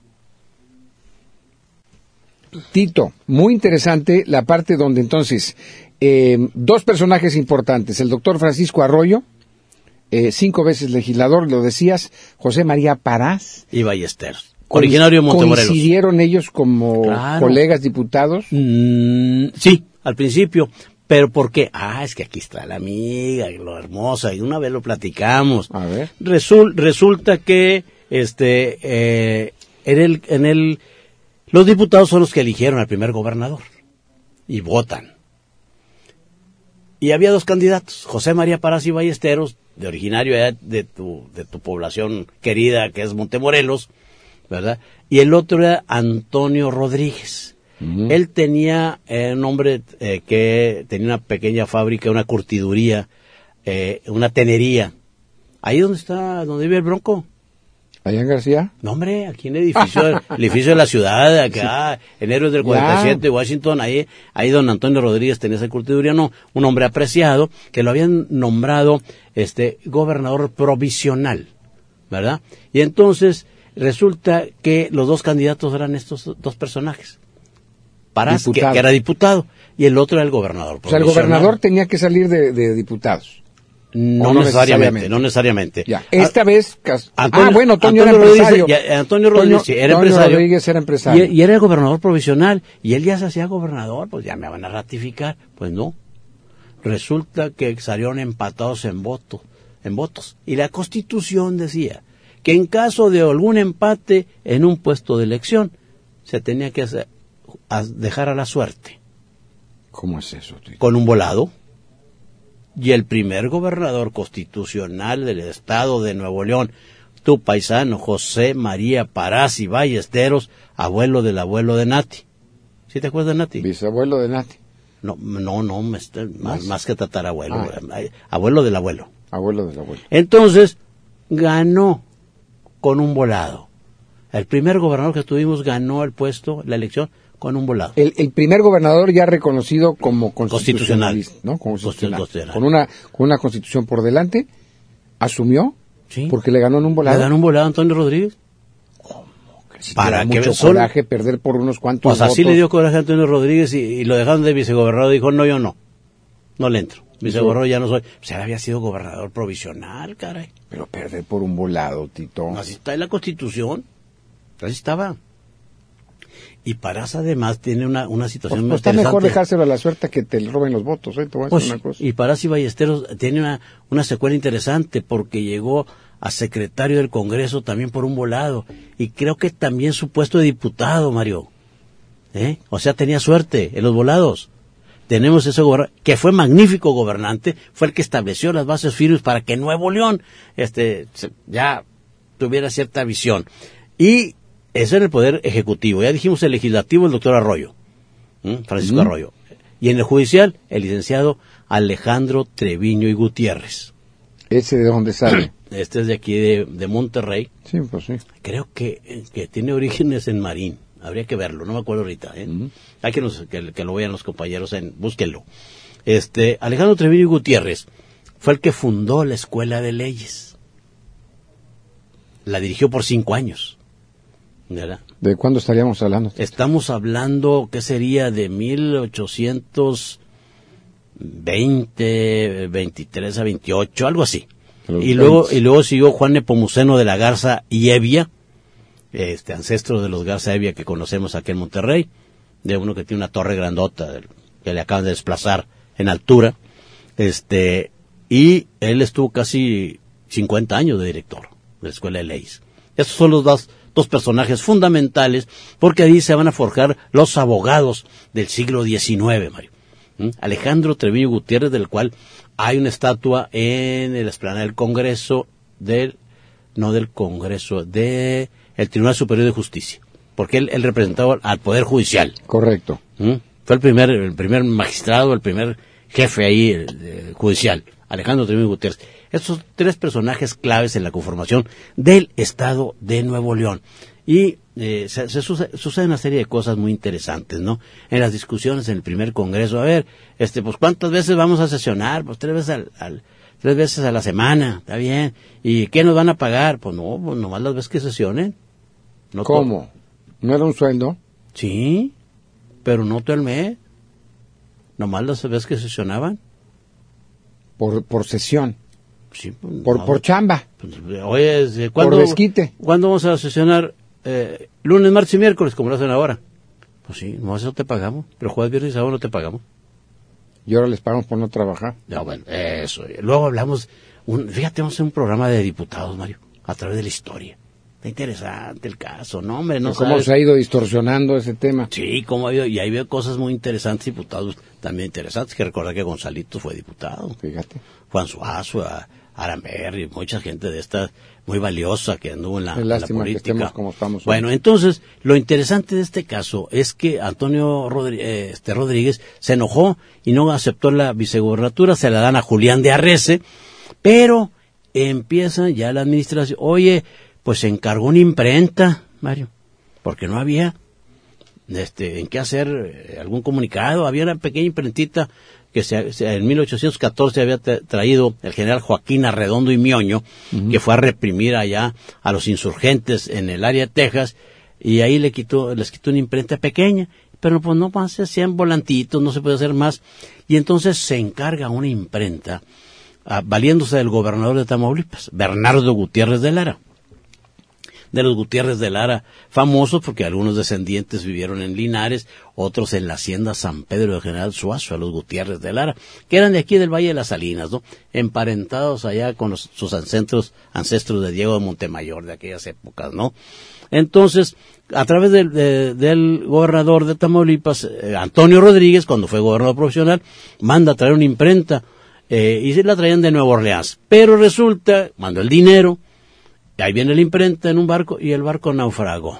Tito, muy interesante la parte donde entonces eh, dos personajes importantes, el doctor Francisco Arroyo, eh, cinco veces legislador, lo decías, José María Parás y Ballesteros, originario de Montemorelos. ¿Coincidieron ellos como claro. colegas diputados? Mm, sí, al principio. ¿Pero por qué? Ah, es que aquí está la amiga, lo hermosa, y una vez lo platicamos. A ver. Resul, resulta que este eh, en el... En el Los diputados son los que eligieron al primer gobernador y votan. Y había dos candidatos, José María Parás y Ballesteros, de originario de tu, de tu población querida que es Montemorelos, ¿verdad? Y el otro era Antonio Rodríguez. Uh-huh. Él tenía eh, un hombre eh, que tenía una pequeña fábrica, una curtiduría, eh, una tenería. Ahí donde está, donde vive el Bronco. ¿Allá en García? No, hombre, aquí en el edificio, el edificio de la ciudad, acá, sí. En Héroes del cuarenta y siete, ya. Washington, ahí, ahí don Antonio Rodríguez tenía esa curtiduría, no, un hombre apreciado, que lo habían nombrado, este, gobernador provisional, ¿verdad? Y entonces, resulta que los dos candidatos eran estos dos personajes. Parás, que, que era diputado, y el otro era el gobernador provisional. O sea, el gobernador tenía que salir de, de diputados. No, no necesariamente, necesariamente, no necesariamente. Ya. Esta ah, vez, Antonio, ah, bueno, Toño Antonio era empresario. Rodríguez, ya, Antonio Rodríguez Toño, era Toño empresario. Rodríguez era empresario. Y, y era el gobernador provisional, y él ya se hacía gobernador, pues ya me van a ratificar. Pues no. Resulta que salieron empatados en votos, en votos. Y la Constitución decía que en caso de algún empate en un puesto de elección, se tenía que hacer, a dejar a la suerte. ¿Cómo es eso, tío? Con un volado. Y el primer gobernador constitucional del estado de Nuevo León, tu paisano José María Parás y Ballesteros, abuelo del abuelo de Nati. ¿Sí te acuerdas de Nati? Bisabuelo de Nati. No, no, no, más, más, más que tatarabuelo, ah. abuelo del abuelo. Abuelo del abuelo. Entonces, ganó con un volado. El primer gobernador que tuvimos ganó el puesto, la elección, con un volado. El, el primer gobernador ya reconocido como constitucional, constitucional, ¿no? Constitucional. constitucional. Con una con una constitución por delante, asumió, sí, porque le ganó en un volado. Le ganó un volado a Antonio Rodríguez. ¿Cómo? Que si para que mucho son... coraje perder por unos cuantos pues votos. Así le dio coraje a Antonio Rodríguez y, y lo dejaron de vicegobernador. Dijo, no, yo no, no le entro. Vicegobernador ya no soy. Pues él había sido gobernador provisional, caray. Pero perder por un volado, Tito. Así está en la Constitución. Así estaba. Y Parás además tiene una, una situación pues, muy pues está interesante. mejor dejárselo a la suerte que te roben los votos, ¿eh? Te voy a decir pues, una cosa. Y Parás y Ballesteros tiene una, una secuela interesante porque llegó a secretario del Congreso también por un volado. Y creo que también su puesto de diputado, Mario. ¿Eh? O sea, tenía suerte en los volados. Tenemos ese gobernador, que fue magnífico gobernante, fue el que estableció las bases firmes para que Nuevo León este, ya tuviera cierta visión. Y eso era el poder ejecutivo. Ya dijimos el legislativo, el doctor Arroyo, ¿eh? Francisco uh-huh. Arroyo. Y en el judicial, el licenciado Alejandro Treviño y Gutiérrez. ¿Ese de dónde sale? Este es de aquí de, de Monterrey. Sí, pues sí. Creo que, que tiene orígenes en Marín, Habría que verlo, no me acuerdo ahorita, ¿eh? Uh-huh. Hay que, nos, que, que lo vean los compañeros, en, búsquenlo. Este, Alejandro Treviño Gutiérrez fue el que fundó la Escuela de Leyes. La dirigió por cinco años. ¿Verdad? ¿De cuándo estaríamos hablando? Estamos hablando, ¿qué sería? De mil ochocientos veinte, veintitrés a veintiocho, algo así. Y luego, y luego siguió Juan Nepomuceno de la Garza y Evia, este ancestro de los Garza Evia que conocemos aquí en Monterrey, de uno que tiene una torre grandota que le acaban de desplazar en altura, este, y él estuvo casi cincuenta años de director de la Escuela de Leyes. Estos son los dos, dos personajes fundamentales, porque ahí se van a forjar los abogados del siglo diecinueve, Mario. ¿Mm? Alejandro Treviño Gutiérrez, del cual hay una estatua en el explanada del Congreso, del, no del Congreso, de el Tribunal Superior de Justicia, porque él, él representaba al Poder Judicial. Correcto. ¿Mm? Fue el primer, el primer magistrado, el primer jefe ahí eh, judicial, Alejandro Treviño Gutiérrez. Estos tres personajes claves en la conformación del Estado de Nuevo León. Y eh, se, se sucede, sucede una serie de cosas muy interesantes, ¿no? En las discusiones en el primer Congreso, a ver, este, pues ¿cuántas veces vamos a sesionar? Pues tres veces al, al tres veces a la semana, está bien. ¿Y qué nos van a pagar? Pues no, pues nomás las veces que sesionen. No ¿Cómo? To- ¿No era un sueldo? Sí, pero no todo el mes. Nomás las veces que sesionaban. Por, por sesión. Sí, pues, por, no, por chamba. Pues, oye, ¿cuándo, por desquite. ¿cuándo vamos a sesionar? Eh, lunes, martes y miércoles, como lo hacen ahora. Pues sí, no, eso te pagamos. Pero jueves, viernes y sábado no te pagamos. Y ahora les pagamos por no trabajar. Ya, bueno, eso. Luego hablamos, un, fíjate, vamos a hacer un programa de diputados, Mario, a través de la historia. Está interesante el caso, ¿no, hombre? No ¿Cómo sabes. se ha ido distorsionando ese tema? Sí, cómo ha ido, y ahí veo cosas muy interesantes, diputados también interesantes, que recordar que Gonzalito fue diputado. Fíjate. Juan Suazo, Aramberri, mucha gente de esta muy valiosa que anduvo en la, es lástima en la política. Que estemos como estamos hoy. Bueno, entonces, lo interesante de este caso es que Antonio Rodríguez, eh, este Rodríguez se enojó y no aceptó la vicegobernatura, se la dan a Julián de Arrece, pero empieza ya la administración, oye, pues se encargó una imprenta, Mario, porque no había este en qué hacer eh, algún comunicado, había una pequeña imprentita que se, se, en mil ochocientos catorce había tra- traído el general Joaquín Arredondo y Mioño, uh-huh. que fue a reprimir allá a los insurgentes en el área de Texas, y ahí le quitó, les quitó una imprenta pequeña, pero pues no más se hacían volantitos, no se puede hacer más, y entonces se encarga una imprenta, uh, valiéndose del gobernador de Tamaulipas, Bernardo Gutiérrez de Lara. De los Gutiérrez de Lara, famosos porque algunos descendientes vivieron en Linares, otros en la hacienda San Pedro de General Suazo, a los Gutiérrez de Lara, que eran de aquí del Valle de las Salinas, ¿no? Emparentados allá con los, sus ancestros, ancestros de Diego de Montemayor de aquellas épocas, ¿no? Entonces, a través del, de, del gobernador de Tamaulipas, eh, Antonio Rodríguez, cuando fue gobernador profesional, manda a traer una imprenta, eh, y se la traían de Nueva Orleans. Pero resulta, mandó el dinero, ahí viene la imprenta en un barco y el barco naufragó.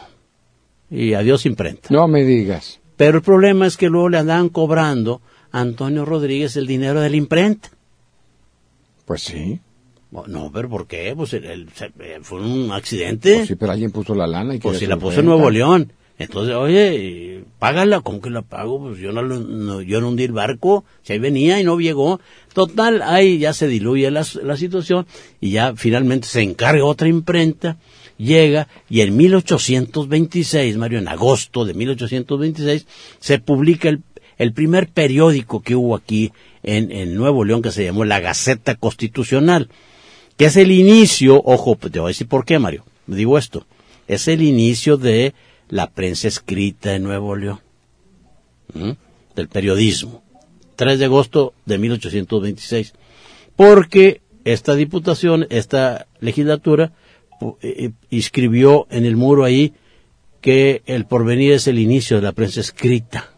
Y adiós imprenta. No me digas. Pero el problema es que luego le andaban cobrando a Antonio Rodríguez el dinero de la imprenta. Pues sí. No, pero ¿por qué? Pues el, el, fue un accidente. Pues sí, pero alguien puso la lana. Y pues si la puso en Nuevo León. Entonces, oye, págala, ¿cómo que la pago? Pues yo no, no, yo no hundí el barco, si ahí venía y no llegó. Total, ahí ya se diluye la, la situación y ya finalmente se encarga otra imprenta, llega y en mil ochocientos veintiséis, Mario, en agosto de mil ochocientos veintiséis, se publica el, el primer periódico que hubo aquí en, en Nuevo León, que se llamó La Gaceta Constitucional, que es el inicio, ojo, te voy a decir por qué, Mario, digo esto, es el inicio de la prensa escrita en Nuevo León, ¿Mm? del periodismo, tres de agosto de mil ochocientos veintiséis, porque esta diputación, esta legislatura, eh, inscribió en el muro ahí que el Porvenir es el inicio de la prensa escrita,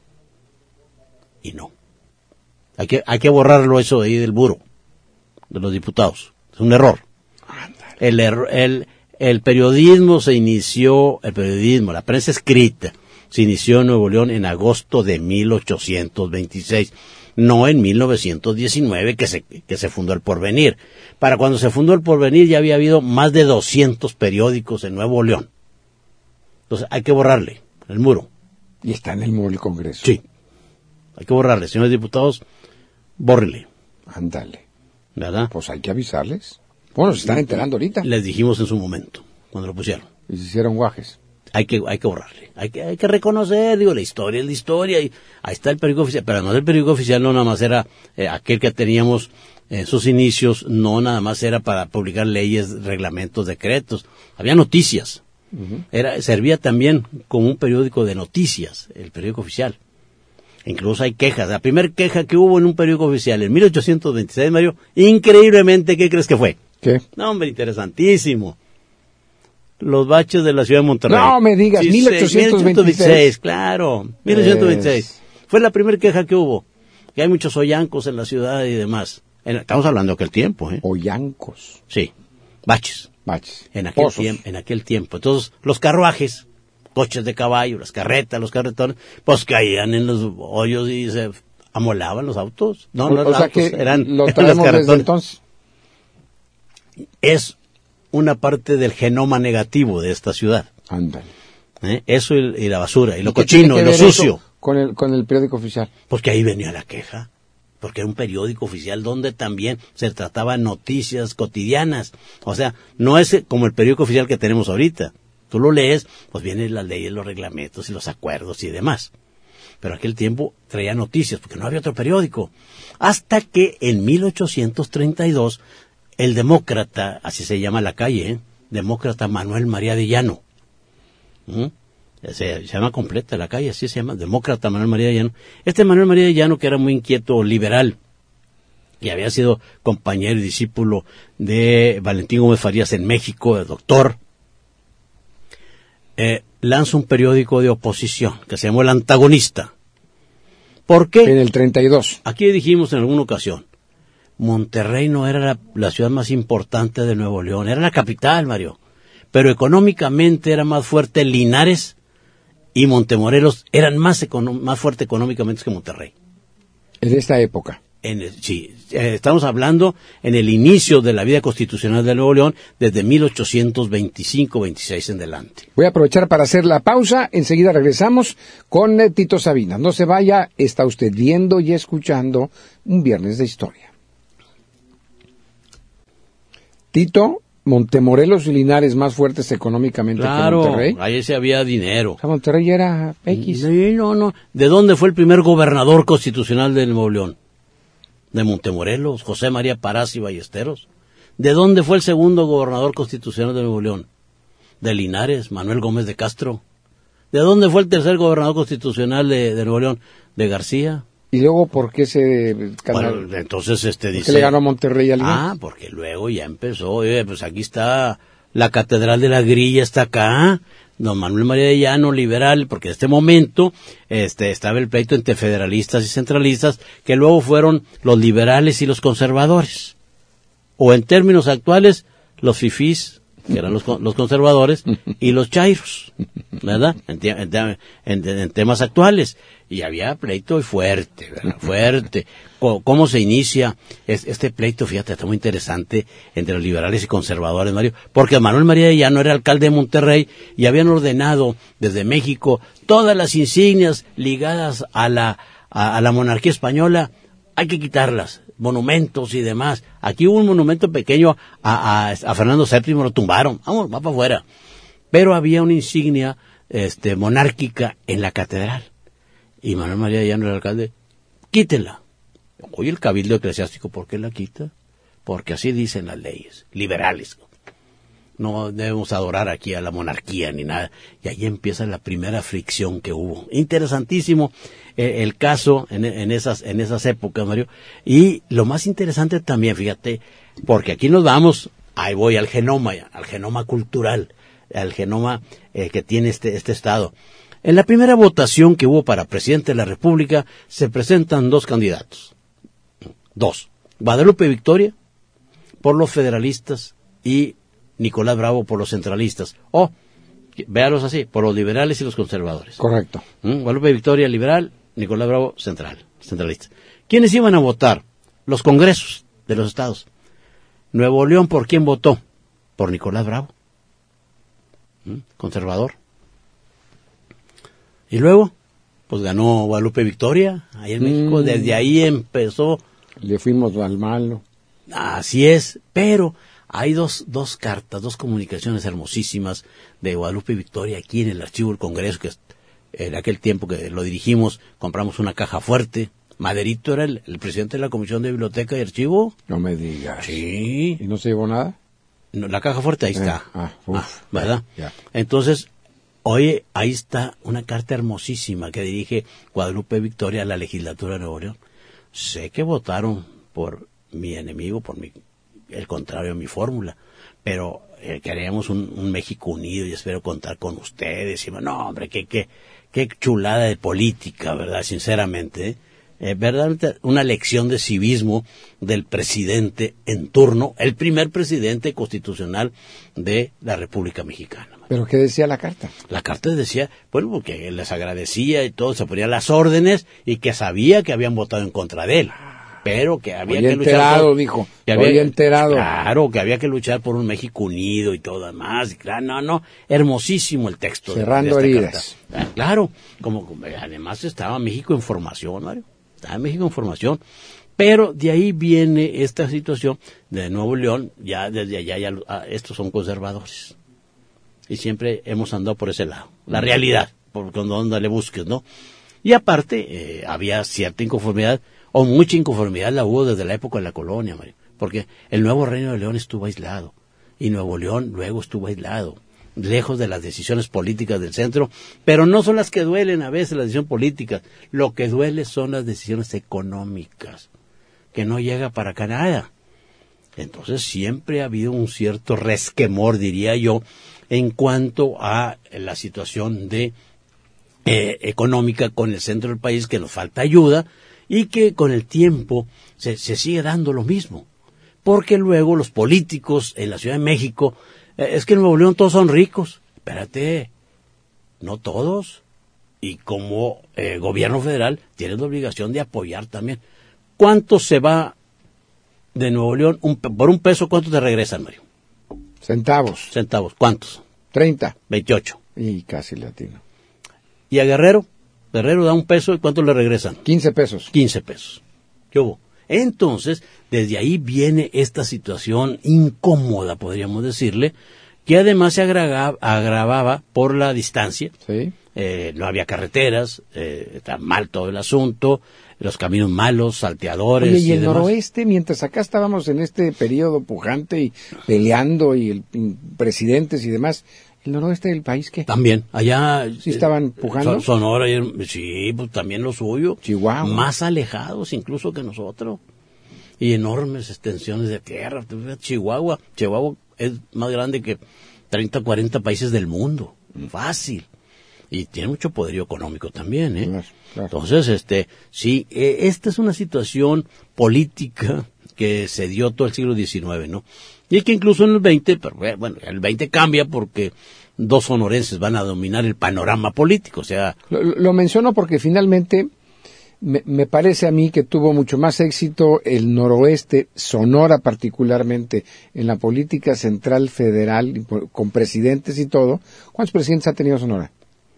y no, hay que, hay que borrarlo eso de ahí del muro, de los diputados, es un error, el error, el El periodismo se inició, el periodismo, la prensa escrita, se inició en Nuevo León en agosto de mil ochocientos veintiséis, no en mil novecientos diecinueve que se, que se fundó el Porvenir. Para cuando se fundó el Porvenir ya había habido más de doscientos periódicos en Nuevo León. Entonces hay que borrarle, el muro. Y está en el muro del Congreso. Sí. Hay que borrarle. Señores diputados, bórrenle. Ándale. ¿Verdad? Pues hay que avisarles. Bueno, se están enterando ahorita. Les dijimos en su momento, cuando lo pusieron. Y se hicieron guajes. Hay que, hay que borrarle. Hay que, hay que reconocer, digo, la historia es la historia. Y ahí está el periódico oficial. Pero además el periódico oficial no nada más era eh, aquel que teníamos en sus inicios, no nada más era para publicar leyes, reglamentos, decretos. Había noticias. Uh-huh. Era, servía también como un periódico de noticias, el periódico oficial. Incluso hay quejas. La primera queja que hubo en un periódico oficial en mil ochocientos veintiséis, Mario, increíblemente, ¿qué crees que fue? ¿Qué? No, hombre, interesantísimo. Los baches de la ciudad de Monterrey. No me digas, sí, mil ochocientos veintiséis. Claro, mil ochocientos veintiséis. Es... Fue la primera queja que hubo. Que hay muchos hoyancos en la ciudad y demás. En, estamos hablando de aquel tiempo, ¿eh? Hoyancos. Sí, baches. Baches. En aquel, tiemp- en aquel tiempo. Entonces, los carruajes, coches de caballo, las carretas, los carretones, pues caían en los hoyos y se amolaban los autos. No, o, los o sea autos que eran lo traemos desde entonces. Es una parte del genoma negativo de esta ciudad. Ándale. ¿Eh? Eso y, y la basura, y lo ¿Y qué cochino, tiene y que lo ver sucio. eso con el, con el periódico oficial? Porque ahí venía la queja. Porque era un periódico oficial donde también se trataban noticias cotidianas. O sea, no es como el periódico oficial que tenemos ahorita. Tú lo lees, pues vienen las leyes, los reglamentos y los acuerdos y demás. Pero aquel tiempo traía noticias, porque no había otro periódico. Hasta que en mil ochocientos treinta y dos, el demócrata, así se llama la calle, ¿eh? Demócrata Manuel María de Llano. ¿Mm? Se, se llama completa la calle, así se llama, Demócrata Manuel María de Llano. Este Manuel María de Llano, que era muy inquieto liberal, y había sido compañero y discípulo de Valentín Gómez Farías en México, el doctor, eh, lanza un periódico de oposición, que se llamó El Antagonista. ¿Por qué? En el treinta y dos. Aquí dijimos en alguna ocasión, Monterrey no era la, la ciudad más importante de Nuevo León, era la capital, Mario. Pero económicamente era más fuerte Linares y Montemorelos, eran más, econo- más fuertes económicamente que Monterrey. En esta época. En el, sí, eh, estamos hablando en el inicio de la vida constitucional de Nuevo León, desde mil ochocientos veinticinco veintiséis en adelante. Voy a aprovechar para hacer la pausa, enseguida regresamos con eh, Tito Sabinas. No se vaya, está usted viendo y escuchando un Viernes de Historia. Tito, Montemorelos y Linares más fuertes económicamente Claro, que Monterrey. ahí sí había dinero. O sea, Monterrey era X. Sí, no, no. ¿De dónde fue el primer gobernador constitucional de Nuevo León? De Montemorelos, José María Parás y Ballesteros. ¿De dónde fue el segundo gobernador constitucional de Nuevo León? De Linares, Manuel Gómez de Castro. ¿De dónde fue el tercer gobernador constitucional de, de Nuevo León? De García. ¿Y luego por qué se... Bueno, entonces este dice... ¿Por qué le ganó a Monterrey al Linares? Ah, porque luego ya empezó, oye, pues aquí está la Catedral de la Grilla, está acá, don Manuel María de Llano, liberal, porque en este momento este estaba el pleito entre federalistas y centralistas, que luego fueron los liberales y los conservadores. O en términos actuales, los fifís, que eran los, los conservadores, y los chairos, ¿verdad? En, en, en, en temas actuales. Y había pleito fuerte, ¿verdad? Fuerte. ¿Cómo se inicia este pleito? Fíjate, está muy interesante entre los liberales y conservadores, Mario, porque Manuel María de Llano era alcalde de Monterrey y habían ordenado desde México todas las insignias ligadas a la, a, a la monarquía española, hay que quitarlas, monumentos y demás. Aquí hubo un monumento pequeño a, a, a Fernando séptimo, lo tumbaron, vamos, va para afuera. Pero había una insignia este, monárquica en la catedral. Y Manuel María de Llano, el alcalde, quítenla. Oye, el cabildo eclesiástico, ¿por qué la quita? Porque así dicen las leyes, liberales. No debemos adorar aquí a la monarquía ni nada. Y ahí empieza la primera fricción que hubo. Interesantísimo eh, el caso en, en esas en esas épocas, Mario. Y lo más interesante también, fíjate, porque aquí nos vamos, ahí voy al genoma, al genoma cultural, al genoma eh, que tiene este este estado. En la primera votación que hubo para presidente de la República, se presentan dos candidatos. Dos. Guadalupe Victoria, por los federalistas, y Nicolás Bravo por los centralistas. O, véalos así, por los liberales y los conservadores. Correcto. ¿Mm? Guadalupe Victoria, liberal, Nicolás Bravo, central, centralista. ¿Quiénes iban a votar? Los congresos de los estados. Nuevo León, ¿por quién votó? Por Nicolás Bravo. ¿Mm? Conservador. Y luego, pues ganó Guadalupe Victoria, ahí en México, Mm. desde ahí empezó. Le fuimos al malo. Así es, pero hay dos, dos cartas, dos comunicaciones hermosísimas de Guadalupe Victoria aquí en el archivo del Congreso, que en aquel tiempo que lo dirigimos, compramos una caja fuerte. Maderito era el, el presidente de la Comisión de Biblioteca y Archivo. No me digas. Sí. ¿Y no se llevó nada? No, la caja fuerte ahí Eh, está. ah, uf, Ah, ¿verdad? ya. Entonces, oye, ahí está una carta hermosísima que dirige Guadalupe Victoria a la legislatura de Nuevo León. Sé que votaron por mi enemigo, por mi, el contrario a mi fórmula, pero eh, queremos un, un México unido y espero contar con ustedes. Y, no, hombre, qué, qué, qué chulada de política, ¿verdad? Sinceramente, ¿eh? Eh, verdaderamente una lección de civismo del presidente en turno, el primer presidente constitucional de la República Mexicana. ¿Pero qué decía la carta? La carta decía, bueno, porque les agradecía y todo, se ponía las órdenes y que sabía que habían votado en contra de él, pero que había Oye, que luchar enterado, por, dijo. que había, Oye, enterado. Claro, que había que luchar por un México unido y todo demás. Y claro, no, no, hermosísimo el texto. de- Cerrando de esta heridas. carta. Ah, Claro, como como, además estaba México en formación, Mario. Estaba México en formación. Pero de ahí viene esta situación de Nuevo León, ya desde allá, ya, ah, estos son conservadores. Y siempre hemos andado por ese lado. La realidad, por donde le busques, ¿no? Y aparte, eh, había cierta inconformidad, o mucha inconformidad la hubo desde la época de la colonia, Mario. Porque el nuevo Reino de León estuvo aislado. Y Nuevo León luego estuvo aislado, lejos de las decisiones políticas del centro, pero no son las que duelen a veces las decisiones políticas, lo que duele son las decisiones económicas, que no llega para acá nada. Entonces siempre ha habido un cierto resquemor, diría yo, en cuanto a la situación de eh, económica con el centro del país, que nos falta ayuda y que con el tiempo se, se sigue dando lo mismo. Porque luego los políticos en la Ciudad de México, eh, es que en Nuevo León todos son ricos. Espérate, no todos. Y como eh, gobierno federal tienes la obligación de apoyar también. ¿Cuánto se va de Nuevo León? Un, por un peso, ¿cuánto te regresan, Mario? Centavos. Centavos, ¿cuántos? Treinta. veintiocho. Y casi latino. ¿Y a Guerrero? Guerrero da un peso, ¿y cuánto le regresan? Quince pesos. quince pesos. ¿Qué hubo? Entonces, desde ahí viene esta situación incómoda, podríamos decirle, que además se agravaba, agravaba por la distancia. Sí. Eh, no había carreteras, eh, está mal todo el asunto, los caminos malos, salteadores. Oye, y el demás. noroeste, mientras acá estábamos en este periodo pujante y peleando y el, y presidentes y demás, ¿el noroeste del país qué? También, allá... ¿Sí estaban pujando? Son- Sonora, y- sí, pues también lo suyo. Chihuahua. Más alejados incluso que nosotros. Y enormes extensiones de tierra. Tú ves, Chihuahua, Chihuahua es más grande que treinta, cuarenta países del mundo. Fácil. Y tiene mucho poderío económico también, ¿eh? Claro, claro. Entonces, este, sí, eh, esta es una situación política que se dio todo el siglo diecinueve, ¿no? Y que incluso en el veinte, pero bueno, el veinte cambia porque dos sonorenses van a dominar el panorama político, o sea, Lo, lo menciono porque finalmente me, me parece a mí que tuvo mucho más éxito el noroeste, Sonora particularmente, en la política central federal, y por- con presidentes y todo. ¿Cuántos presidentes ha tenido Sonora?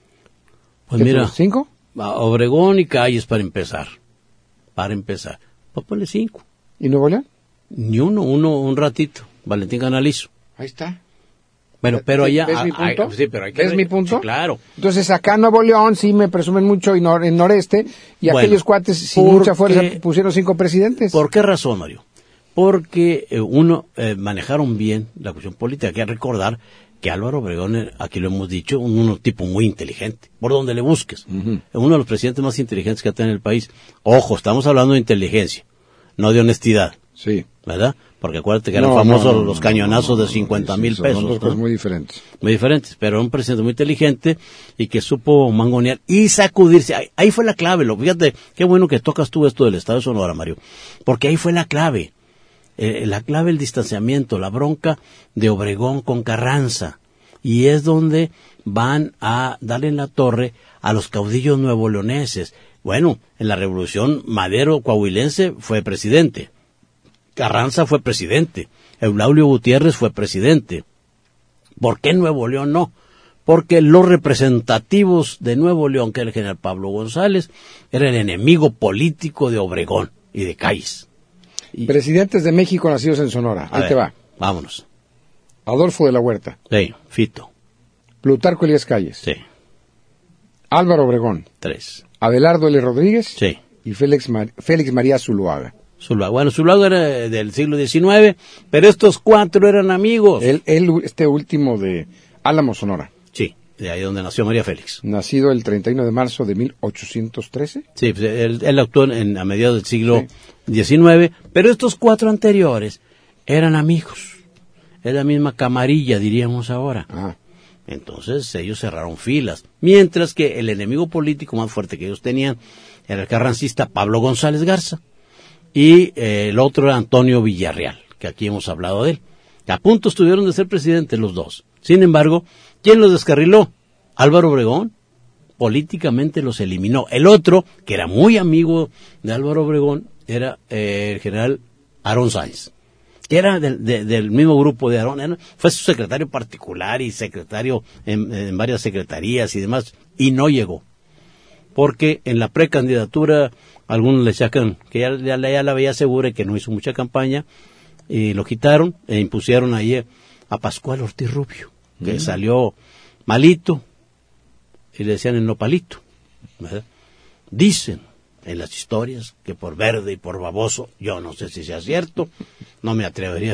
pues ¿Qué mira, tuvo, ¿Cinco? a Obregón y Calles para empezar, para empezar, pues ponle cinco, ¿Y Nuevo León? ni uno, uno un ratito, Valentín Canalizo. Ahí está. Bueno, pero allá... ¿Ves mi ah, punto? ah, sí, pero hay que ¿Ves re- mi punto? sí, claro. Entonces acá en Nuevo León sí me presumen mucho y nor- en noreste y Bueno, aquellos cuates sin porque- mucha fuerza pusieron cinco presidentes. ¿Por qué razón, Mario? Porque eh, uno, eh, manejaron bien la cuestión política. Hay que recordar que Álvaro Obregón, eh, aquí lo hemos dicho, un, un tipo muy inteligente, por donde le busques. Ujú. Uno de los presidentes más inteligentes que ha tenido el país. Ojo, estamos hablando de inteligencia, no de honestidad, Sí. ¿verdad? Porque acuérdate que eran No, famosos no, no, los no, cañonazos no, de no, cincuenta sí, mil son pesos. dos ¿no? cosas muy diferentes. Muy diferentes, pero era un presidente muy inteligente y que supo mangonear y sacudirse. Ahí, ahí fue la clave, lo, fíjate, qué bueno que tocas tú esto del Estado de Sonora, Mario, porque ahí fue la clave, eh, la clave el distanciamiento, la bronca de Obregón con Carranza, y es donde van a darle en la torre a los caudillos nuevoleoneses. Bueno, en la Revolución Madero coahuilense fue presidente, Carranza fue presidente, Eulaulio Gutiérrez fue presidente. ¿Por qué Nuevo León no? porque los representativos de Nuevo León, que era el general Pablo González, era el enemigo político de Obregón y de Calles. Y, Presidentes de México nacidos en Sonora. Ahí ver, te va. Vámonos. Adolfo de la Huerta. Sí, Fito. Plutarco Elías Calles. Sí. Álvaro Obregón. Tres. Abelardo L. Rodríguez. Sí. Y Félix, Mar- Félix María Zuluaga. Zuluaga. Bueno, Zuluaga era del siglo diecinueve, pero estos cuatro eran amigos. Él, él, este último de Álamo, Sonora. Sí, de ahí donde nació María Félix. Nacido el treinta y uno de marzo de mil ochocientos trece. Sí, pues, él, él actuó en, a mediados del siglo diecinueve, pero estos cuatro anteriores eran amigos. Es la misma camarilla, diríamos ahora. Ah. Entonces ellos cerraron filas, mientras que el enemigo político más fuerte que ellos tenían era el carrancista Pablo González Garza, y eh, el otro era Antonio Villarreal, que aquí hemos hablado de él. A punto estuvieron de ser presidentes los dos. Sin embargo, ¿quién los descarriló? Álvaro Obregón. Políticamente los eliminó. El otro, que era muy amigo de Álvaro Obregón, era eh, el general Aarón Sáenz, que era del, de, del mismo grupo de Aarón. Era, fue su secretario particular y secretario en, en varias secretarías y demás, y no llegó. Porque en la precandidatura algunos le sacan que ya, ya, ya la veía segura y que no hizo mucha campaña, y lo quitaron e impusieron ahí a Pascual Ortiz Rubio, que mm. salió malito, y le decían el nopalito, ¿verdad? Dicen en las historias que por verde y por baboso, yo no sé si sea cierto, no me atrevería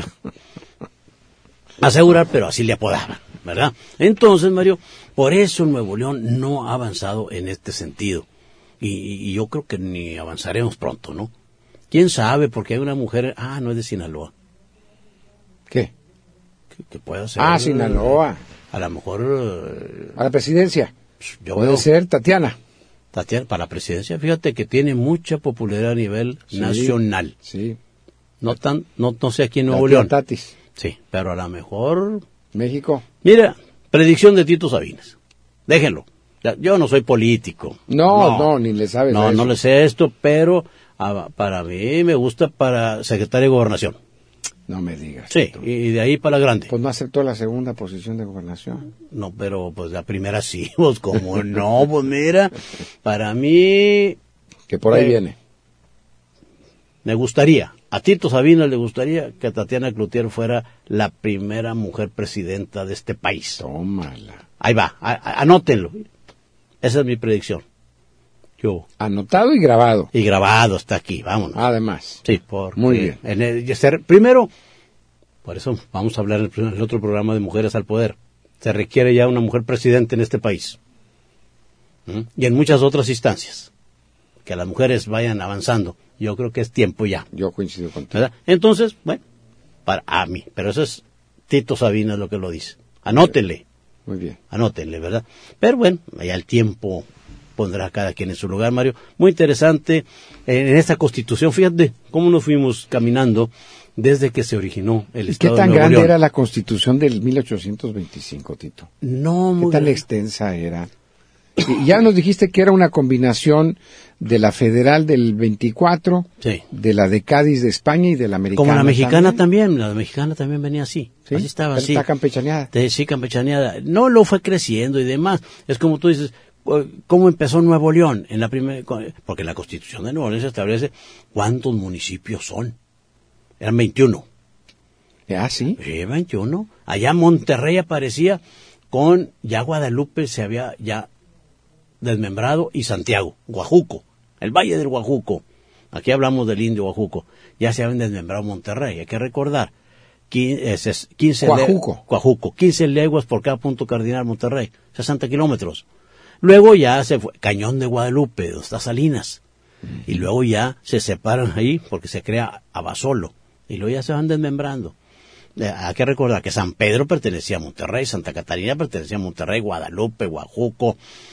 a asegurar, pero así le apodaban, ¿verdad? Entonces, Mario, por eso Nuevo León no ha avanzado en este sentido. Y, y yo creo que ni avanzaremos pronto, ¿no? ¿Quién sabe? Porque hay una mujer... Ah, no es de Sinaloa. ¿Qué? Que, que pueda ser... Ah, Sinaloa. A lo mejor... Eh, a la presidencia. Yo Puede veo, ser Tatiana. Tatiana, para la presidencia, fíjate que tiene mucha popularidad a nivel sí, nacional. Sí. No tan, no, no sé aquí en Nuevo la tía León. Tatis. Sí, pero a lo mejor... México. Mira, predicción de Tito Sabines. Déjenlo. Yo no soy político. No, no, no ni le sabes. No, no le sé esto, pero a, para mí me gusta para secretario de Gobernación. No me digas. Sí, y, y de ahí para la grande. Pues no aceptó la segunda posición de gobernación. No, pero pues la primera sí, pues como no, pues mira, para mí... Que por ahí eh, viene. Me gustaría, a Tito Sabines le gustaría que Tatiana Cloutier fuera la primera mujer presidenta de este país. Tómala. Ahí va, a, a, anótenlo. Esa es mi predicción. Yo. Anotado y grabado. Y grabado está aquí, vámonos. Además. Sí, porque muy bien. En el, ser, primero, por eso vamos a hablar en el, el otro programa de Mujeres al Poder. Se requiere ya una mujer presidente en este país. ¿Mm? Y en muchas otras instancias. Que las mujeres vayan avanzando. Yo creo que es tiempo ya. Yo coincido contigo. ¿Verdad? Entonces, bueno, para a mí. Pero eso es Tito Sabines lo que lo dice. Anótenle. Muy bien. Anótenle, ¿verdad? Pero bueno, ya el tiempo pondrá a cada quien en su lugar, Mario. Muy interesante en esta Constitución. Fíjate cómo nos fuimos caminando desde que se originó el Estado de Nuevo León. ¿Qué tan grande era la Constitución del mil ochocientos veinticinco, Tito? No, muy ¿Qué tan grande. extensa era? Y ya nos dijiste que era una combinación de la federal del veinticuatro, sí, de la de Cádiz de España y de la americana. Como la mexicana también, también la mexicana también venía así. ¿Sí? Así estaba, Pero así. está campechaneada. Sí, campechaneada. No, lo fue creciendo y demás. Es como tú dices, ¿cómo empezó Nuevo León? En la primera, porque la Constitución de Nuevo León se establece cuántos municipios son. Eran veintiuno. ¿Ah, sí? Sí, veintiuno. Allá Monterrey aparecía con, ya Guadalupe se había ya desmembrado, y Santiago, Guajuco, el Valle del Guajuco. Aquí hablamos del indio Guajuco. Ya se habían desmembrado Monterrey. Hay que recordar, quince, quince Guajuco. Guajuco, quince leguas por cada punto cardinal Monterrey, sesenta kilómetros. Luego ya se fue Cañón de Guadalupe, donde está Salinas. Y luego ya se separan ahí porque se crea Abasolo. Y luego ya se van desmembrando. Hay que recordar que San Pedro pertenecía a Monterrey, Santa Catarina pertenecía a Monterrey, Guadalupe, Guajuco,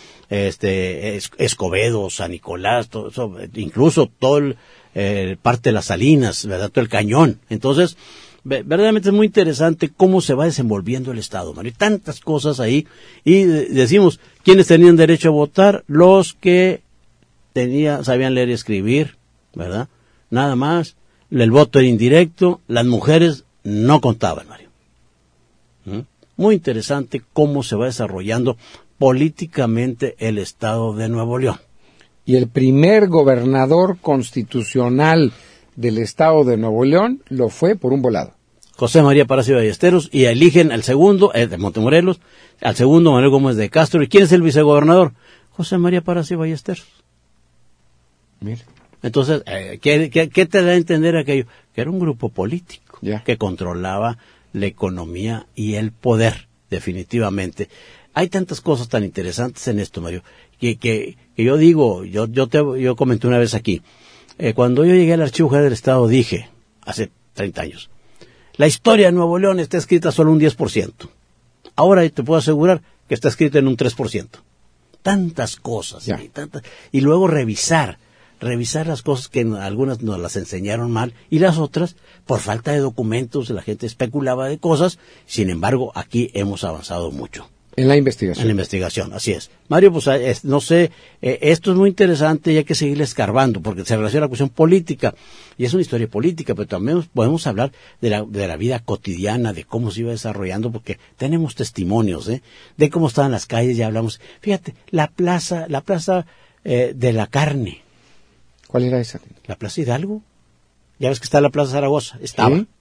este, Escobedo, San Nicolás, todo eso, incluso todo el, eh, parte de las Salinas, ¿verdad? Todo el Cañón. Entonces, verdaderamente es muy interesante cómo se va desenvolviendo el Estado, Mario. Hay tantas cosas ahí. Y decimos, ¿quiénes tenían derecho a votar? Los que tenía, sabían leer y escribir, ¿verdad? Nada más. El voto era indirecto. Las mujeres no contaban, Mario. ¿Mm? muy interesante cómo se va desarrollando políticamente el estado de Nuevo León. Y el primer gobernador constitucional del estado de Nuevo León lo fue por un volado. José María Palacio Ballesteros, y eligen al segundo, eh, de Montemorelos, al segundo Manuel Gómez de Castro. ¿Y quién es el vicegobernador? José María Palacio Ballesteros. Mira. Entonces, eh, ¿qué, qué, ¿qué te da a entender aquello? Que era un grupo político Ya. que controlaba la economía y el poder, definitivamente. Hay tantas cosas tan interesantes en esto, Mario, que, que, que yo digo, yo, yo, te, yo comenté una vez aquí, eh, cuando yo llegué al Archivo General del Estado dije, hace treinta años, la historia de Nuevo León está escrita solo un diez por ciento. Ahora te puedo asegurar que está escrita en un tres por ciento. Tantas cosas, y, tantas, y luego revisar, revisar las cosas que algunas nos las enseñaron mal y las otras, por falta de documentos, la gente especulaba de cosas. Sin embargo, aquí hemos avanzado mucho. En la investigación. En la investigación, así es. Mario, pues es, no sé, eh, esto es muy interesante y hay que seguirle escarbando porque se relaciona a la cuestión política y es una historia política, pero también podemos hablar de la, de la vida cotidiana, de cómo se iba desarrollando, porque tenemos testimonios, ¿eh? De cómo estaban las calles, ya hablamos. Fíjate, la plaza, la plaza eh, de la carne. ¿Cuál era esa? La Plaza Hidalgo. Ya ves que está la Plaza Zaragoza, estaba. ¿Sí?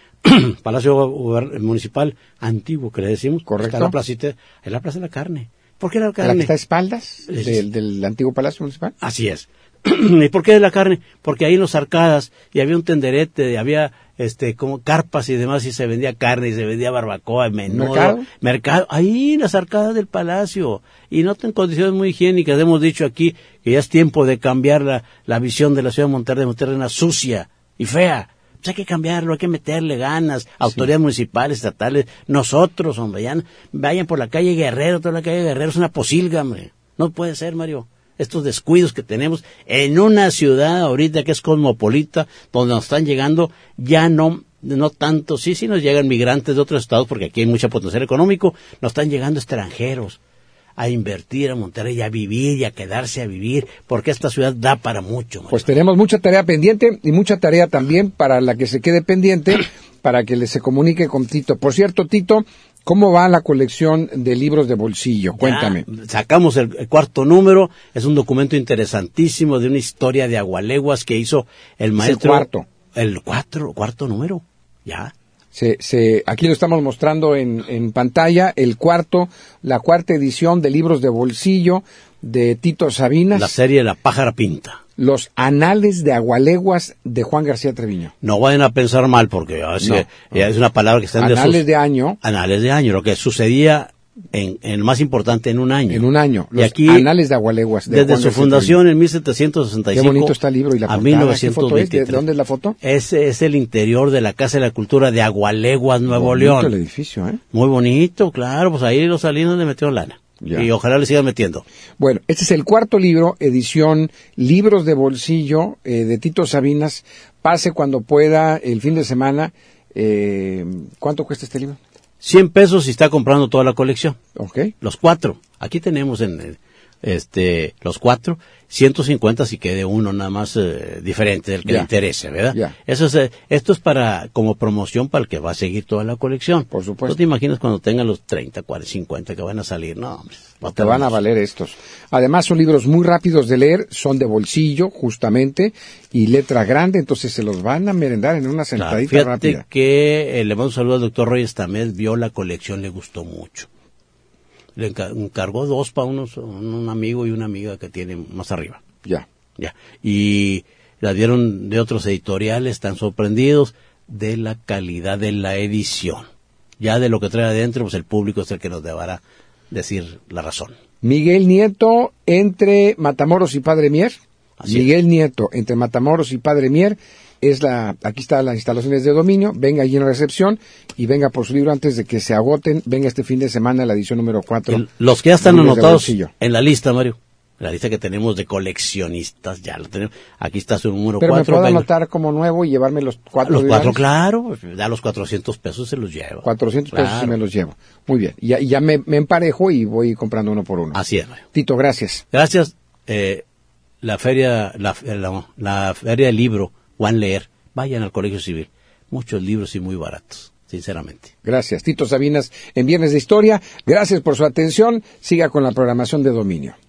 Palacio Municipal antiguo, que le decimos. Correcto. Está la placita, es la Plaza de la Carne. ¿Por qué era la carne? ¿La que está a espaldas Es- del, del antiguo Palacio Municipal? Así es. ¿Y por qué de la carne? Porque ahí en los arcadas y había un tenderete, había este como carpas y demás y se vendía carne y se vendía barbacoa, menudo, ¿Mercado? mercado, ahí en las arcadas del palacio y no en condiciones muy higiénicas. Hemos dicho aquí que ya es tiempo de cambiar la, la visión de la ciudad de Monterrey, de Monterrey una sucia y fea. Pues hay que cambiarlo, hay que meterle ganas, autoridades municipales, estatales, nosotros, hombre, ya, vayan por la calle Guerrero, toda la calle Guerrero es una posilga, hombre. No puede ser, Mario. Estos descuidos que tenemos en una ciudad ahorita que es cosmopolita, donde nos están llegando ya no, no tanto, sí, sí nos llegan migrantes de otros estados, porque aquí hay mucho potencial económico, nos están llegando extranjeros a invertir a Monterrey, a vivir y a quedarse a vivir, porque esta ciudad da para mucho, Mario. Pues tenemos mucha tarea pendiente y mucha tarea también para la que se quede pendiente, para que le se comunique con Tito. Por cierto, Tito, ¿cómo va la colección de libros de bolsillo? Cuéntame. Ya sacamos el, el cuarto número, es un documento interesantísimo de una historia de agualeguas que hizo el maestro. el cuarto. El cuatro, cuarto número, ya. Se, se, aquí lo estamos mostrando en, en pantalla, el cuarto, la cuarta edición de libros de bolsillo de Tito Sabinas. La serie La Pájara Pinta. Los Anales de Agualeguas de Juan García Treviño. No vayan a pensar mal, porque ya es, No, que- ya es una palabra que está en Anales desuso. de año, Anales de año, lo que sucedía en, en lo más importante en un año. en un año. Y Los aquí, Anales de Agualeguas de desde Juan su García fundación en mil setecientos sesenta y Treviño. cinco Qué bonito está el libro y la a portada. mil ¿Qué novecientos foto es? ¿De veintitrés. dónde es la foto? Ese es el interior de la Casa de la Cultura de Agualeguas, Nuevo Bonito León. el edificio, ¿eh? Muy bonito, claro, pues ahí los salinos le metieron lana. Ya. Y ojalá le sigan metiendo. Bueno, este es el cuarto libro, edición Libros de Bolsillo, eh, de Tito Sabinas. Pase cuando pueda, el fin de semana. Eh, ¿Cuánto cuesta este libro? cien pesos si está comprando toda la colección. Ok. Los cuatro. Aquí tenemos en eh, este los cuatro. ciento cincuenta si quede uno nada más eh, diferente del que Ya. le interese, ¿verdad? Ya. Eso es, eh, esto es para como promoción para el que va a seguir toda la colección. Por supuesto. ¿No te imaginas cuando tengan los treinta, cuarenta, cincuenta que van a salir? No, hombre. va a Te van a estar- valer estos. Además son libros muy rápidos de leer, son de bolsillo justamente y letra grande, entonces se los van a merendar en una Claro, sentadita fíjate rápida. que eh, le mando un saludo al doctor Reyes Tamés, vio la colección, le gustó mucho. Le enca- encargó dos para unos, un amigo y una amiga que tiene más arriba. Ya. Ya. Y la dieron de otros editoriales, están sorprendidos de la calidad de la edición. Ya de lo que trae adentro, pues el público es el que nos deberá decir la razón. Miguel Nieto entre Matamoros y Padre Mier. Así Miguel Nieto entre Matamoros y Padre Mier es la, aquí están las instalaciones de dominio, venga allí en la recepción y venga por su libro antes de que se agoten, venga este fin de semana la edición número cuatro. El- los que ya están Libros de anotados bolsillo. en la lista, Mario, la lista que tenemos de coleccionistas, ya lo tenemos. Aquí está su número Pero cuatro. me puedo venga. anotar como nuevo y llevarme los cuatro. Los cuatro, diarios. claro, da los cuatrocientos pesos se los lleva. cuatrocientos pesos Claro. y me los llevo. Muy bien. Y ya, y ya me, me emparejo y voy comprando uno por uno. Así es, Mario. Tito, gracias. Gracias. Eh, la feria, la, la, la feria del libro, Juan Leer, vayan al Colegio Civil. Muchos libros y muy baratos. sinceramente. Gracias. Tito Sabinas en Viernes de Historia. Gracias por su atención. Siga con la programación de Dominio.